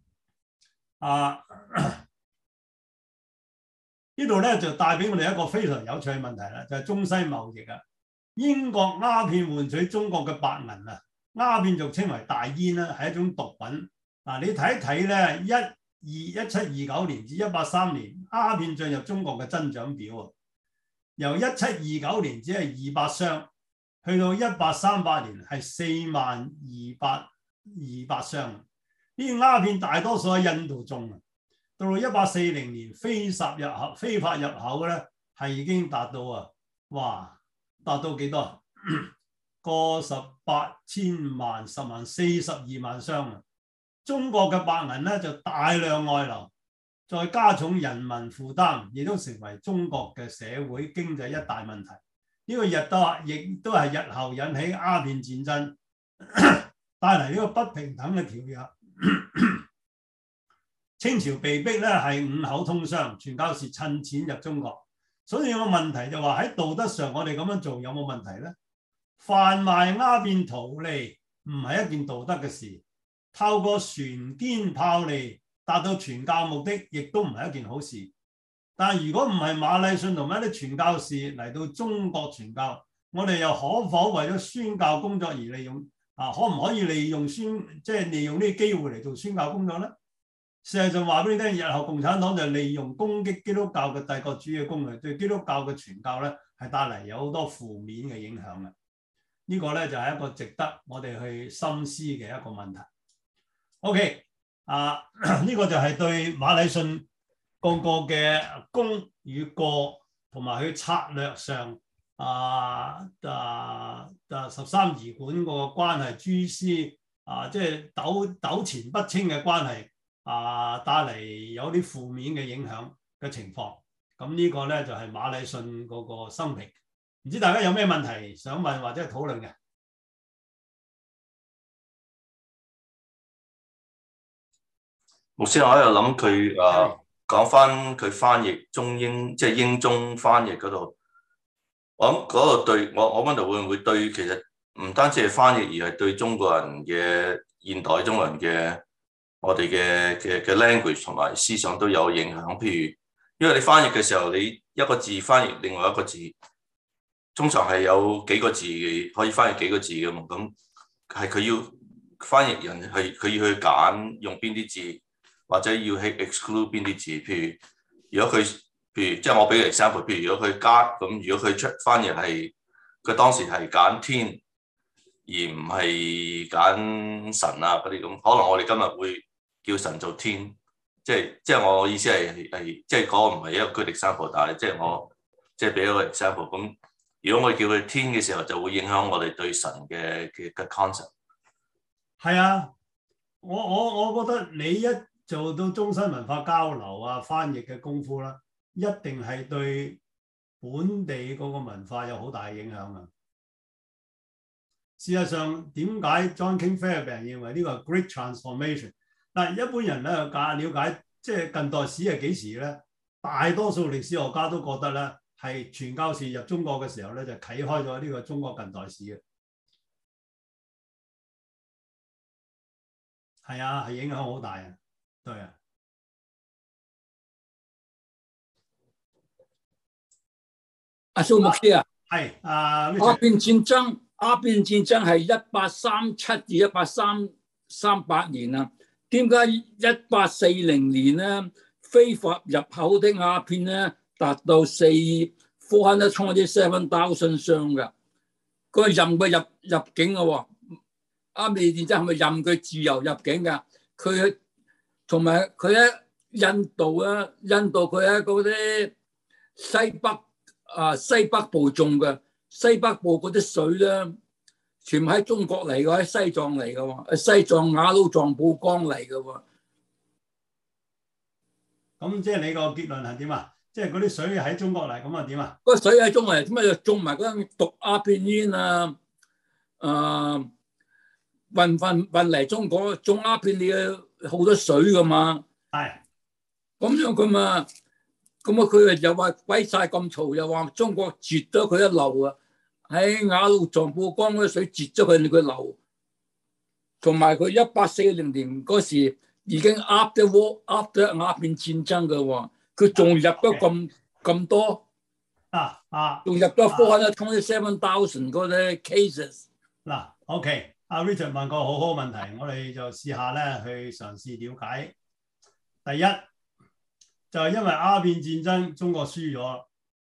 Speaker 1: 呢度咧就帶俾我哋一個非常有趣嘅問題啦，就係中西貿易啊。英國鴉片換取中國嘅白銀啊，鴉片俗稱為大煙啦，係一種毒品。你睇一睇咧，1729年至183年，鴉片進入中國嘅增長表啊，由1729年只係200箱，去到1838年係42200箱。呢啲鴉片大多數喺印度種啊，到1840年非法入口咧係已經達到達到幾多？過18千萬10萬42萬箱啊！中國嘅白銀咧就大量外流，再加重人民負擔，亦都成為中國嘅社會經濟一大問題。呢個亦都係日後引起鴉片戰爭帶嚟呢個不平等嘅條約。清朝被逼咧係5口通商，傳教士趁錢入中國。所以有個問題就話喺道德上，我哋咁樣做有冇問題咧？販賣鴉片圖利唔係一件道德嘅事，透過船堅炮利達到傳教目的，亦都唔係一件好事。但係如果唔係馬禮遜同埋一啲傳教士嚟到中國傳教，我哋又可否為咗宣教工作而利用可唔可以利用呢啲機會嚟做宣教工作咧？事實上話俾你聽，日後共產黨就利用攻擊基督教嘅帝國主義嘅功能，對基督教嘅傳教咧係帶嚟有好多負面嘅影響嘅。呢個咧就係一個值得我哋去深思嘅一個問題。OK， 呢個就係對馬禮遜個嘅功與過同埋佢策略上13儀館個關係，蛛絲即係糾纏不清嘅關係。帶嚟有啲負面嘅影響嘅情況，咁呢個咧就係馬禮遜嗰個生平。唔知大家有咩問題想問或者討論嘅？
Speaker 5: 牧師，我喺度諗佢講翻佢翻譯中英，即係英中翻譯嗰度，我諗嗰度對我問到會唔會對，其實唔單止係翻譯，而係對中國人嘅現代中國人嘅。我哋嘅 language 同埋思想都有影響。譬如，因為你翻譯嘅時候，你一個字翻譯另外一個字，通常係有幾個字可以翻譯幾個字嘅嘛。咁係佢要翻譯人係佢要去揀用邊啲字，或者要去 exclude 邊啲字。譬如，如果佢即係我俾個 example， 譬如如果佢加咁，如果佢翻譯係佢當時係揀天，而唔係揀神嗰啲咁，可能我哋今日會叫神做天，即係我意思係即係嗰個唔係一個 good example， 但係即係我即係俾一個 example。咁如果我叫佢天嘅時候，就會影響我哋對神嘅 concept。
Speaker 1: 係啊，我覺得你一做到中西文化交流翻譯嘅功夫啦，一定係對本地嗰個文化有好大影響啊！事實上，點解 John King Fairbairn 認為呢個係 Great Transformation？ 但係一般人咧了解即係近代史係幾時咧？大多數歷史學家都覺得咧係傳教士入中國嘅時候咧就啟開咗呢個中國近代史嘅。係啊，係影響好大啊，對啊。
Speaker 6: 阿蘇牧師啊，
Speaker 1: 係
Speaker 6: 鴉片戰爭係1837至1838年啊。點解1840年咧非法入口的鴉片咧達到427,000箱㗎？佢係任佢入境嘅喎。鴉片戰爭係咪任佢自由入境㗎？佢同埋佢喺印度佢喺嗰啲西北部種嘅，西北部嗰啲水咧全部喺中國嚟嘅，喺西藏嚟嘅喎，西藏雅魯藏布江嚟嘅喎。
Speaker 1: 咁即係你個結論係點啊？即係嗰啲水喺中國嚟，咁啊點啊？
Speaker 6: 嗰水喺中國嚟，點解又種埋嗰啲毒鴉片煙啊？運嚟中國種鴉片，你要好多水噶嘛？
Speaker 1: 係。
Speaker 6: 咁樣佢嘛， 咁啊佢又話鬼晒咁嘈，又話中國截咗佢一流啊！喺雅魯藏布江嗰啲水截咗佢個流，同埋佢1840年嗰時已經 after鴉片戰爭嘅喎，佢仲入咗咁多仲入咗427,000嗰啲 cases。
Speaker 1: 嗱 ，OK， 阿 Richard 問個好好問題，我哋就試下咧去嘗試了解。第一就係因為鴉片戰爭中國輸咗，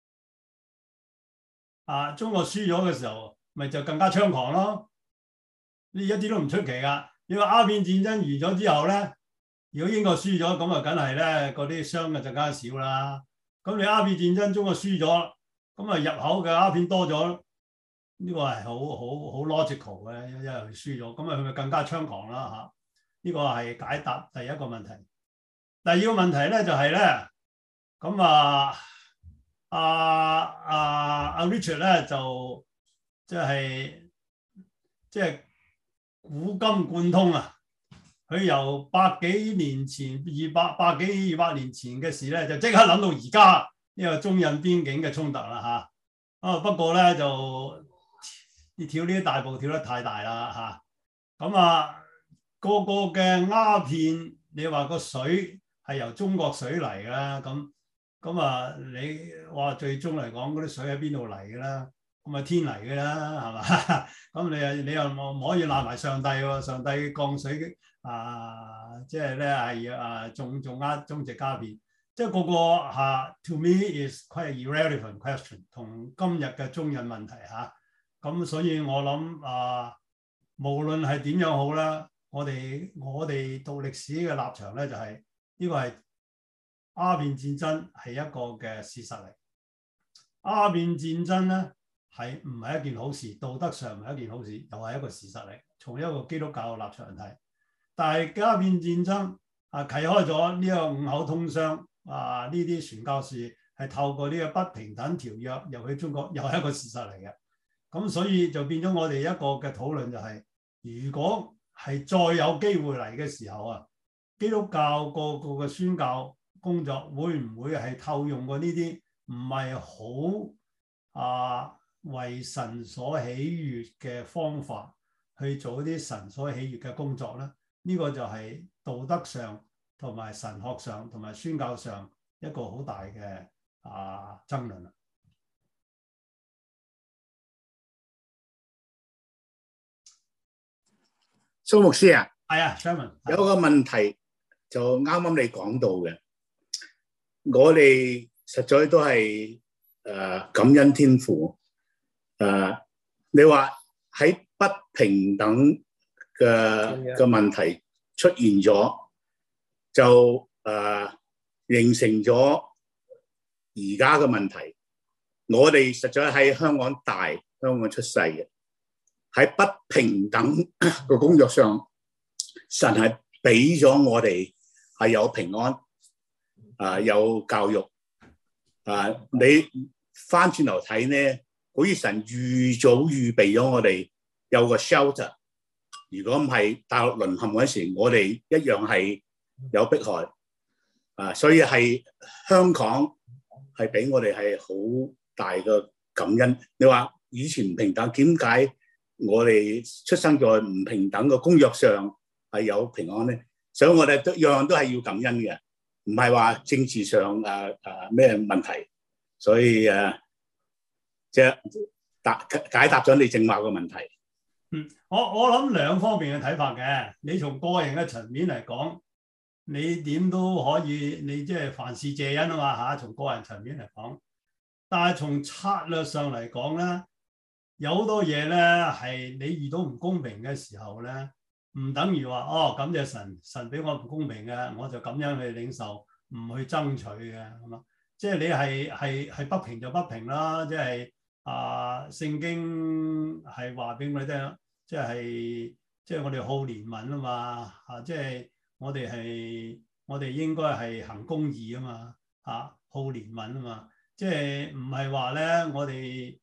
Speaker 1: 中國輸咗嘅時候，咪就更加猖狂咯。呢一啲都唔出奇噶。因為鴉片戰爭完咗之後咧，如果英國輸咗，咁啊梗係咧嗰啲傷嘅就更加少啦。咁你鴉片戰爭中國輸咗，咁啊入口嘅鴉片多咗，呢個係好 logical 嘅，因為佢輸咗，咁啊佢咪更加猖狂啦嚇。呢個係解答第一個問題。第二個問題咧就係咧，咁阿 Richard 咧就即係古今貫通啊！佢由百幾年前200年前嘅事咧，就即刻諗到而家呢個中印邊境嘅衝突啦嚇。不過咧就你跳呢啲大步跳得太大啦嚇。咁個個嘅鴉片，你話個水係由中國水嚟㗎，咁你話最終嚟講嗰啲水喺邊度嚟㗎啦？咁啊天嚟㗎啦，係嘛？咁你又唔可以賴埋上帝喎？上帝降水即係咧係種植鴉片，即係個to me is quite irrelevant question， 同今日嘅中印問題嚇。咁所以我諗無論係點樣好啦，我哋讀歷史嘅立場咧就係呢個係鴉片戰爭係一個嘅事實嚟。鴉片戰爭咧係唔係一件好事？道德上唔係一件好事，又係一個事實嚟。從一個基督教嘅立場睇，但係鴉片戰爭啟開咗呢個五口通商呢啲傳教士係透過呢個不平等條約入去中國，又係一個事實嚟嘅。咁所以就變咗我哋一個嘅討論就係，如果係再有機會嚟嘅時候基督教個嘅宣教工作會唔會係透用過呢啲唔係好為神所喜悅嘅方法去做啲神所喜悅嘅工作咧？呢個就係道德上同埋神學上同埋宣教上一個好大嘅爭論啦。
Speaker 7: 蘇牧師啊，
Speaker 1: 係啊 Sherman
Speaker 7: 有個問題就啱啱你講到嘅，我哋實在都係感恩天父。你話喺不平等嘅問題出現咗，就形成咗而家嘅問題。我哋實在喺香港大，香港出世嘅，喺不平等嘅工作上，神係俾咗我哋係有平安，有教育。你翻轉頭睇呢，好似神預早預備咗我哋有個 shelter。如果唔係大陸淪陷嗰時，我哋一樣係有迫害。所以係香港係俾我哋係好大嘅感恩。你話以前唔平等，點解我哋出生在唔平等嘅工作上係有平安咧？所以我哋都樣樣都係要感恩嘅，唔係話政治上咩問題。所以即係解答咗你正話嘅問題。
Speaker 1: 我諗兩方面嘅睇法嘅。你從個人嘅層面嚟講，你點都可以，你即係凡事謝恩啊嘛嚇。從個人層面嚟講，但係從策略上嚟講咧，有好多嘢咧係你遇到唔公平嘅時候咧，唔等於話感謝神俾我唔公平嘅，我就咁樣去領受，唔去爭取嘅咁啊。即係你係不平就不平啦，即係聖經係話俾我哋聽，即係我哋好憐憫啊嘛，即係我哋應該係行公義啊嘛，好憐憫啊嘛，即係唔係話咧我哋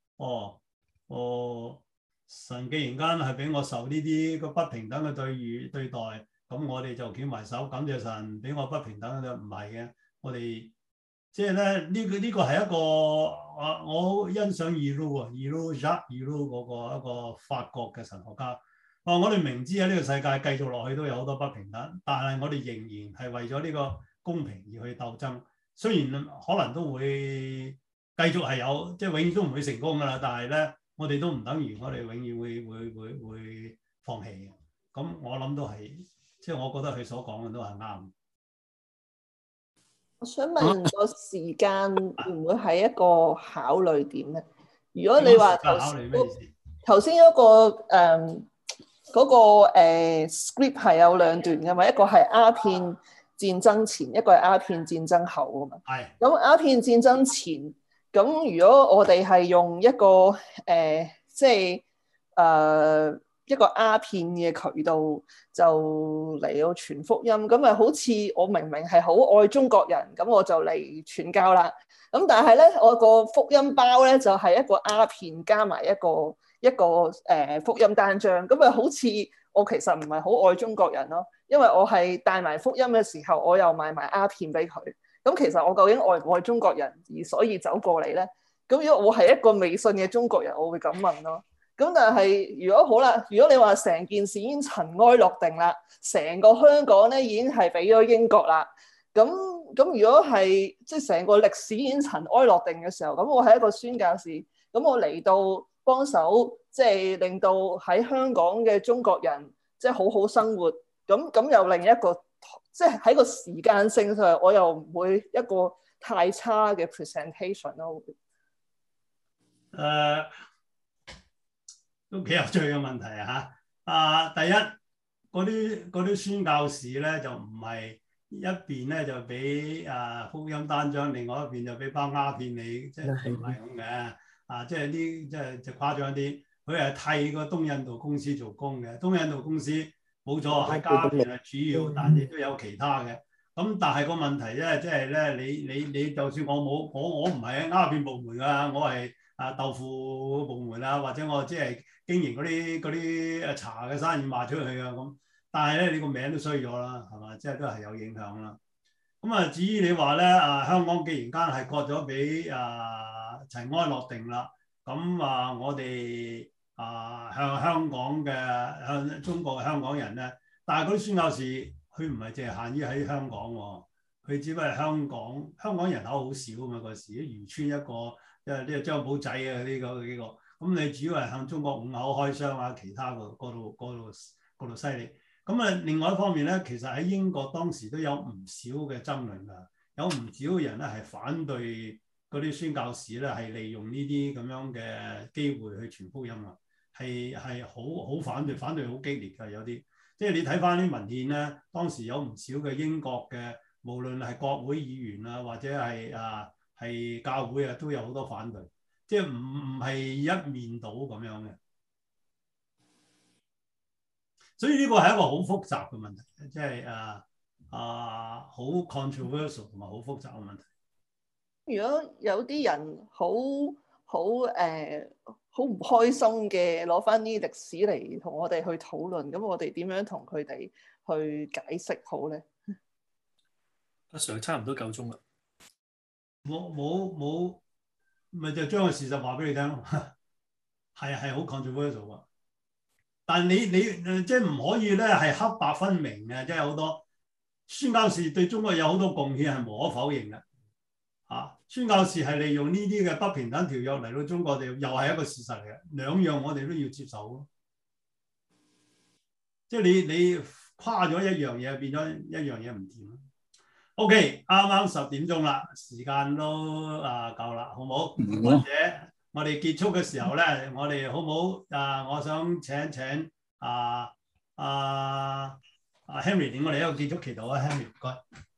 Speaker 1: 神既然間係俾我受呢啲個不平等嘅對待，咁我哋就翹埋手感謝神俾我不平等嘅，唔係嘅，我哋即係咧呢個係一個我好欣賞 Ellul Jacques Ellul 嗰個一個法國嘅神學家。我哋明知喺呢個世界繼續落去都有好多不平等，但係我哋仍然係為咗呢個公平而去鬥爭。雖然可能都會繼續係有，即係永遠都唔會成功㗎啦。但係咧，我哋都唔等於我哋永遠會放棄嘅。咁我諗都係，即係我覺得佢所講嘅都係啱。
Speaker 2: 我想問個時間會唔會係一個考慮點咧？如果你話頭先嗰個script 係有兩段嘅嘛，一個係鴉片戰爭前，一個係鴉片戰爭後啊嘛。係。咁鴉片戰爭前，咁如果我哋係用一個一個鴉片嘅渠道就嚟到傳福音，咁咪好似我明明係好愛中國人，咁我就嚟傳教啦。咁但係咧，我個福音包咧就係一個鴉片加埋一個福音單張，咁咪好似我其實唔係好愛中國人咯，因為我係帶埋福音嘅時候，我又賣埋鴉片俾佢。咁其實我究竟愛唔愛中國人，而所以走過嚟咧？咁如果我係一個未信嘅中國人，我會咁問咯。咁但係如果好啦，如果你話成件事已經塵埃落定啦，成個香港咧已經係俾咗英國啦，咁如果係即係成個歷史已經塵埃落定嘅時候，咁我係一個宣教士，咁我嚟到幫手，即係令到喺香港嘅中國人即係好好生活，咁又另一個即係喺個時間性上，我又唔會一個太差嘅 presentation 咯。
Speaker 1: 都幾有趣嘅問題啊！第一嗰啲宣教士咧就唔係一邊咧就俾福音單張，另外一邊就俾包鴉片你，即係唔係咁嘅即係啲即係就誇張啲。佢係替個東印度公司做工嘅，東印度公司冇錯係鴉片係主要，但亦都有其他嘅。咁但係個問題咧，即係咧你就算我唔係喺鴉片部門㗎，我係豆腐部門啊，或者我即係經營嗰啲茶嘅生意賣出去啊咁，但係咧你個名都衰咗啦，係嘛？即係都係有影響啦。咁至於你話咧香港既然間係割咗俾塵埃落定啦，咁我哋向香港向中國嘅香港人咧，但係嗰啲宣教士佢唔係淨係限於喺香港喎，佢只不過係香港人口好少啊嘛，嗰時啲漁村一個。即係呢個張寶仔啊！呢個咁你主要係向中國五口開商啊，其他嗰度犀利。咁另外一方面咧，其實喺英國當時都有唔少嘅爭論㗎，有唔少人咧係反對嗰啲宣教士咧係利用呢啲咁樣嘅機會去傳福音啊，係好反對好激烈㗎，有啲即係你睇翻啲文獻咧，當時有唔少嘅英國嘅，無論係國會議員啊，或者係教會都有好多反對，即係唔係一面倒咁樣嘅，所以呢個係一個好複雜嘅問題，即係好 controversial 同埋好複雜嘅問題。
Speaker 2: 如果有啲人好唔開心嘅攞翻啲歷史嚟同我哋去討論，咁我哋點樣同佢哋去解釋好咧？
Speaker 8: 阿 Sir 差唔多夠鐘啦。
Speaker 1: 冇，咪就將個事實話俾你聽咯，係好 controversial 啊！但你即係唔可以咧係黑白分明嘅，即係好多宣教士對中國有好多貢獻係無可否認嘅。宣教士係利用呢啲嘅不平等條約嚟到中國，又係一個事實嚟嘅，兩樣我哋都要接受咯。即係你跨咗一樣嘢，變咗一樣嘢唔掂。OK， 啱10點鐘啦，時間都夠啦，好唔好？或者我哋結束嘅時候咧，我哋好唔好？我想請Henry 點我哋一個結束祈禱啊 ，Henry 唔該。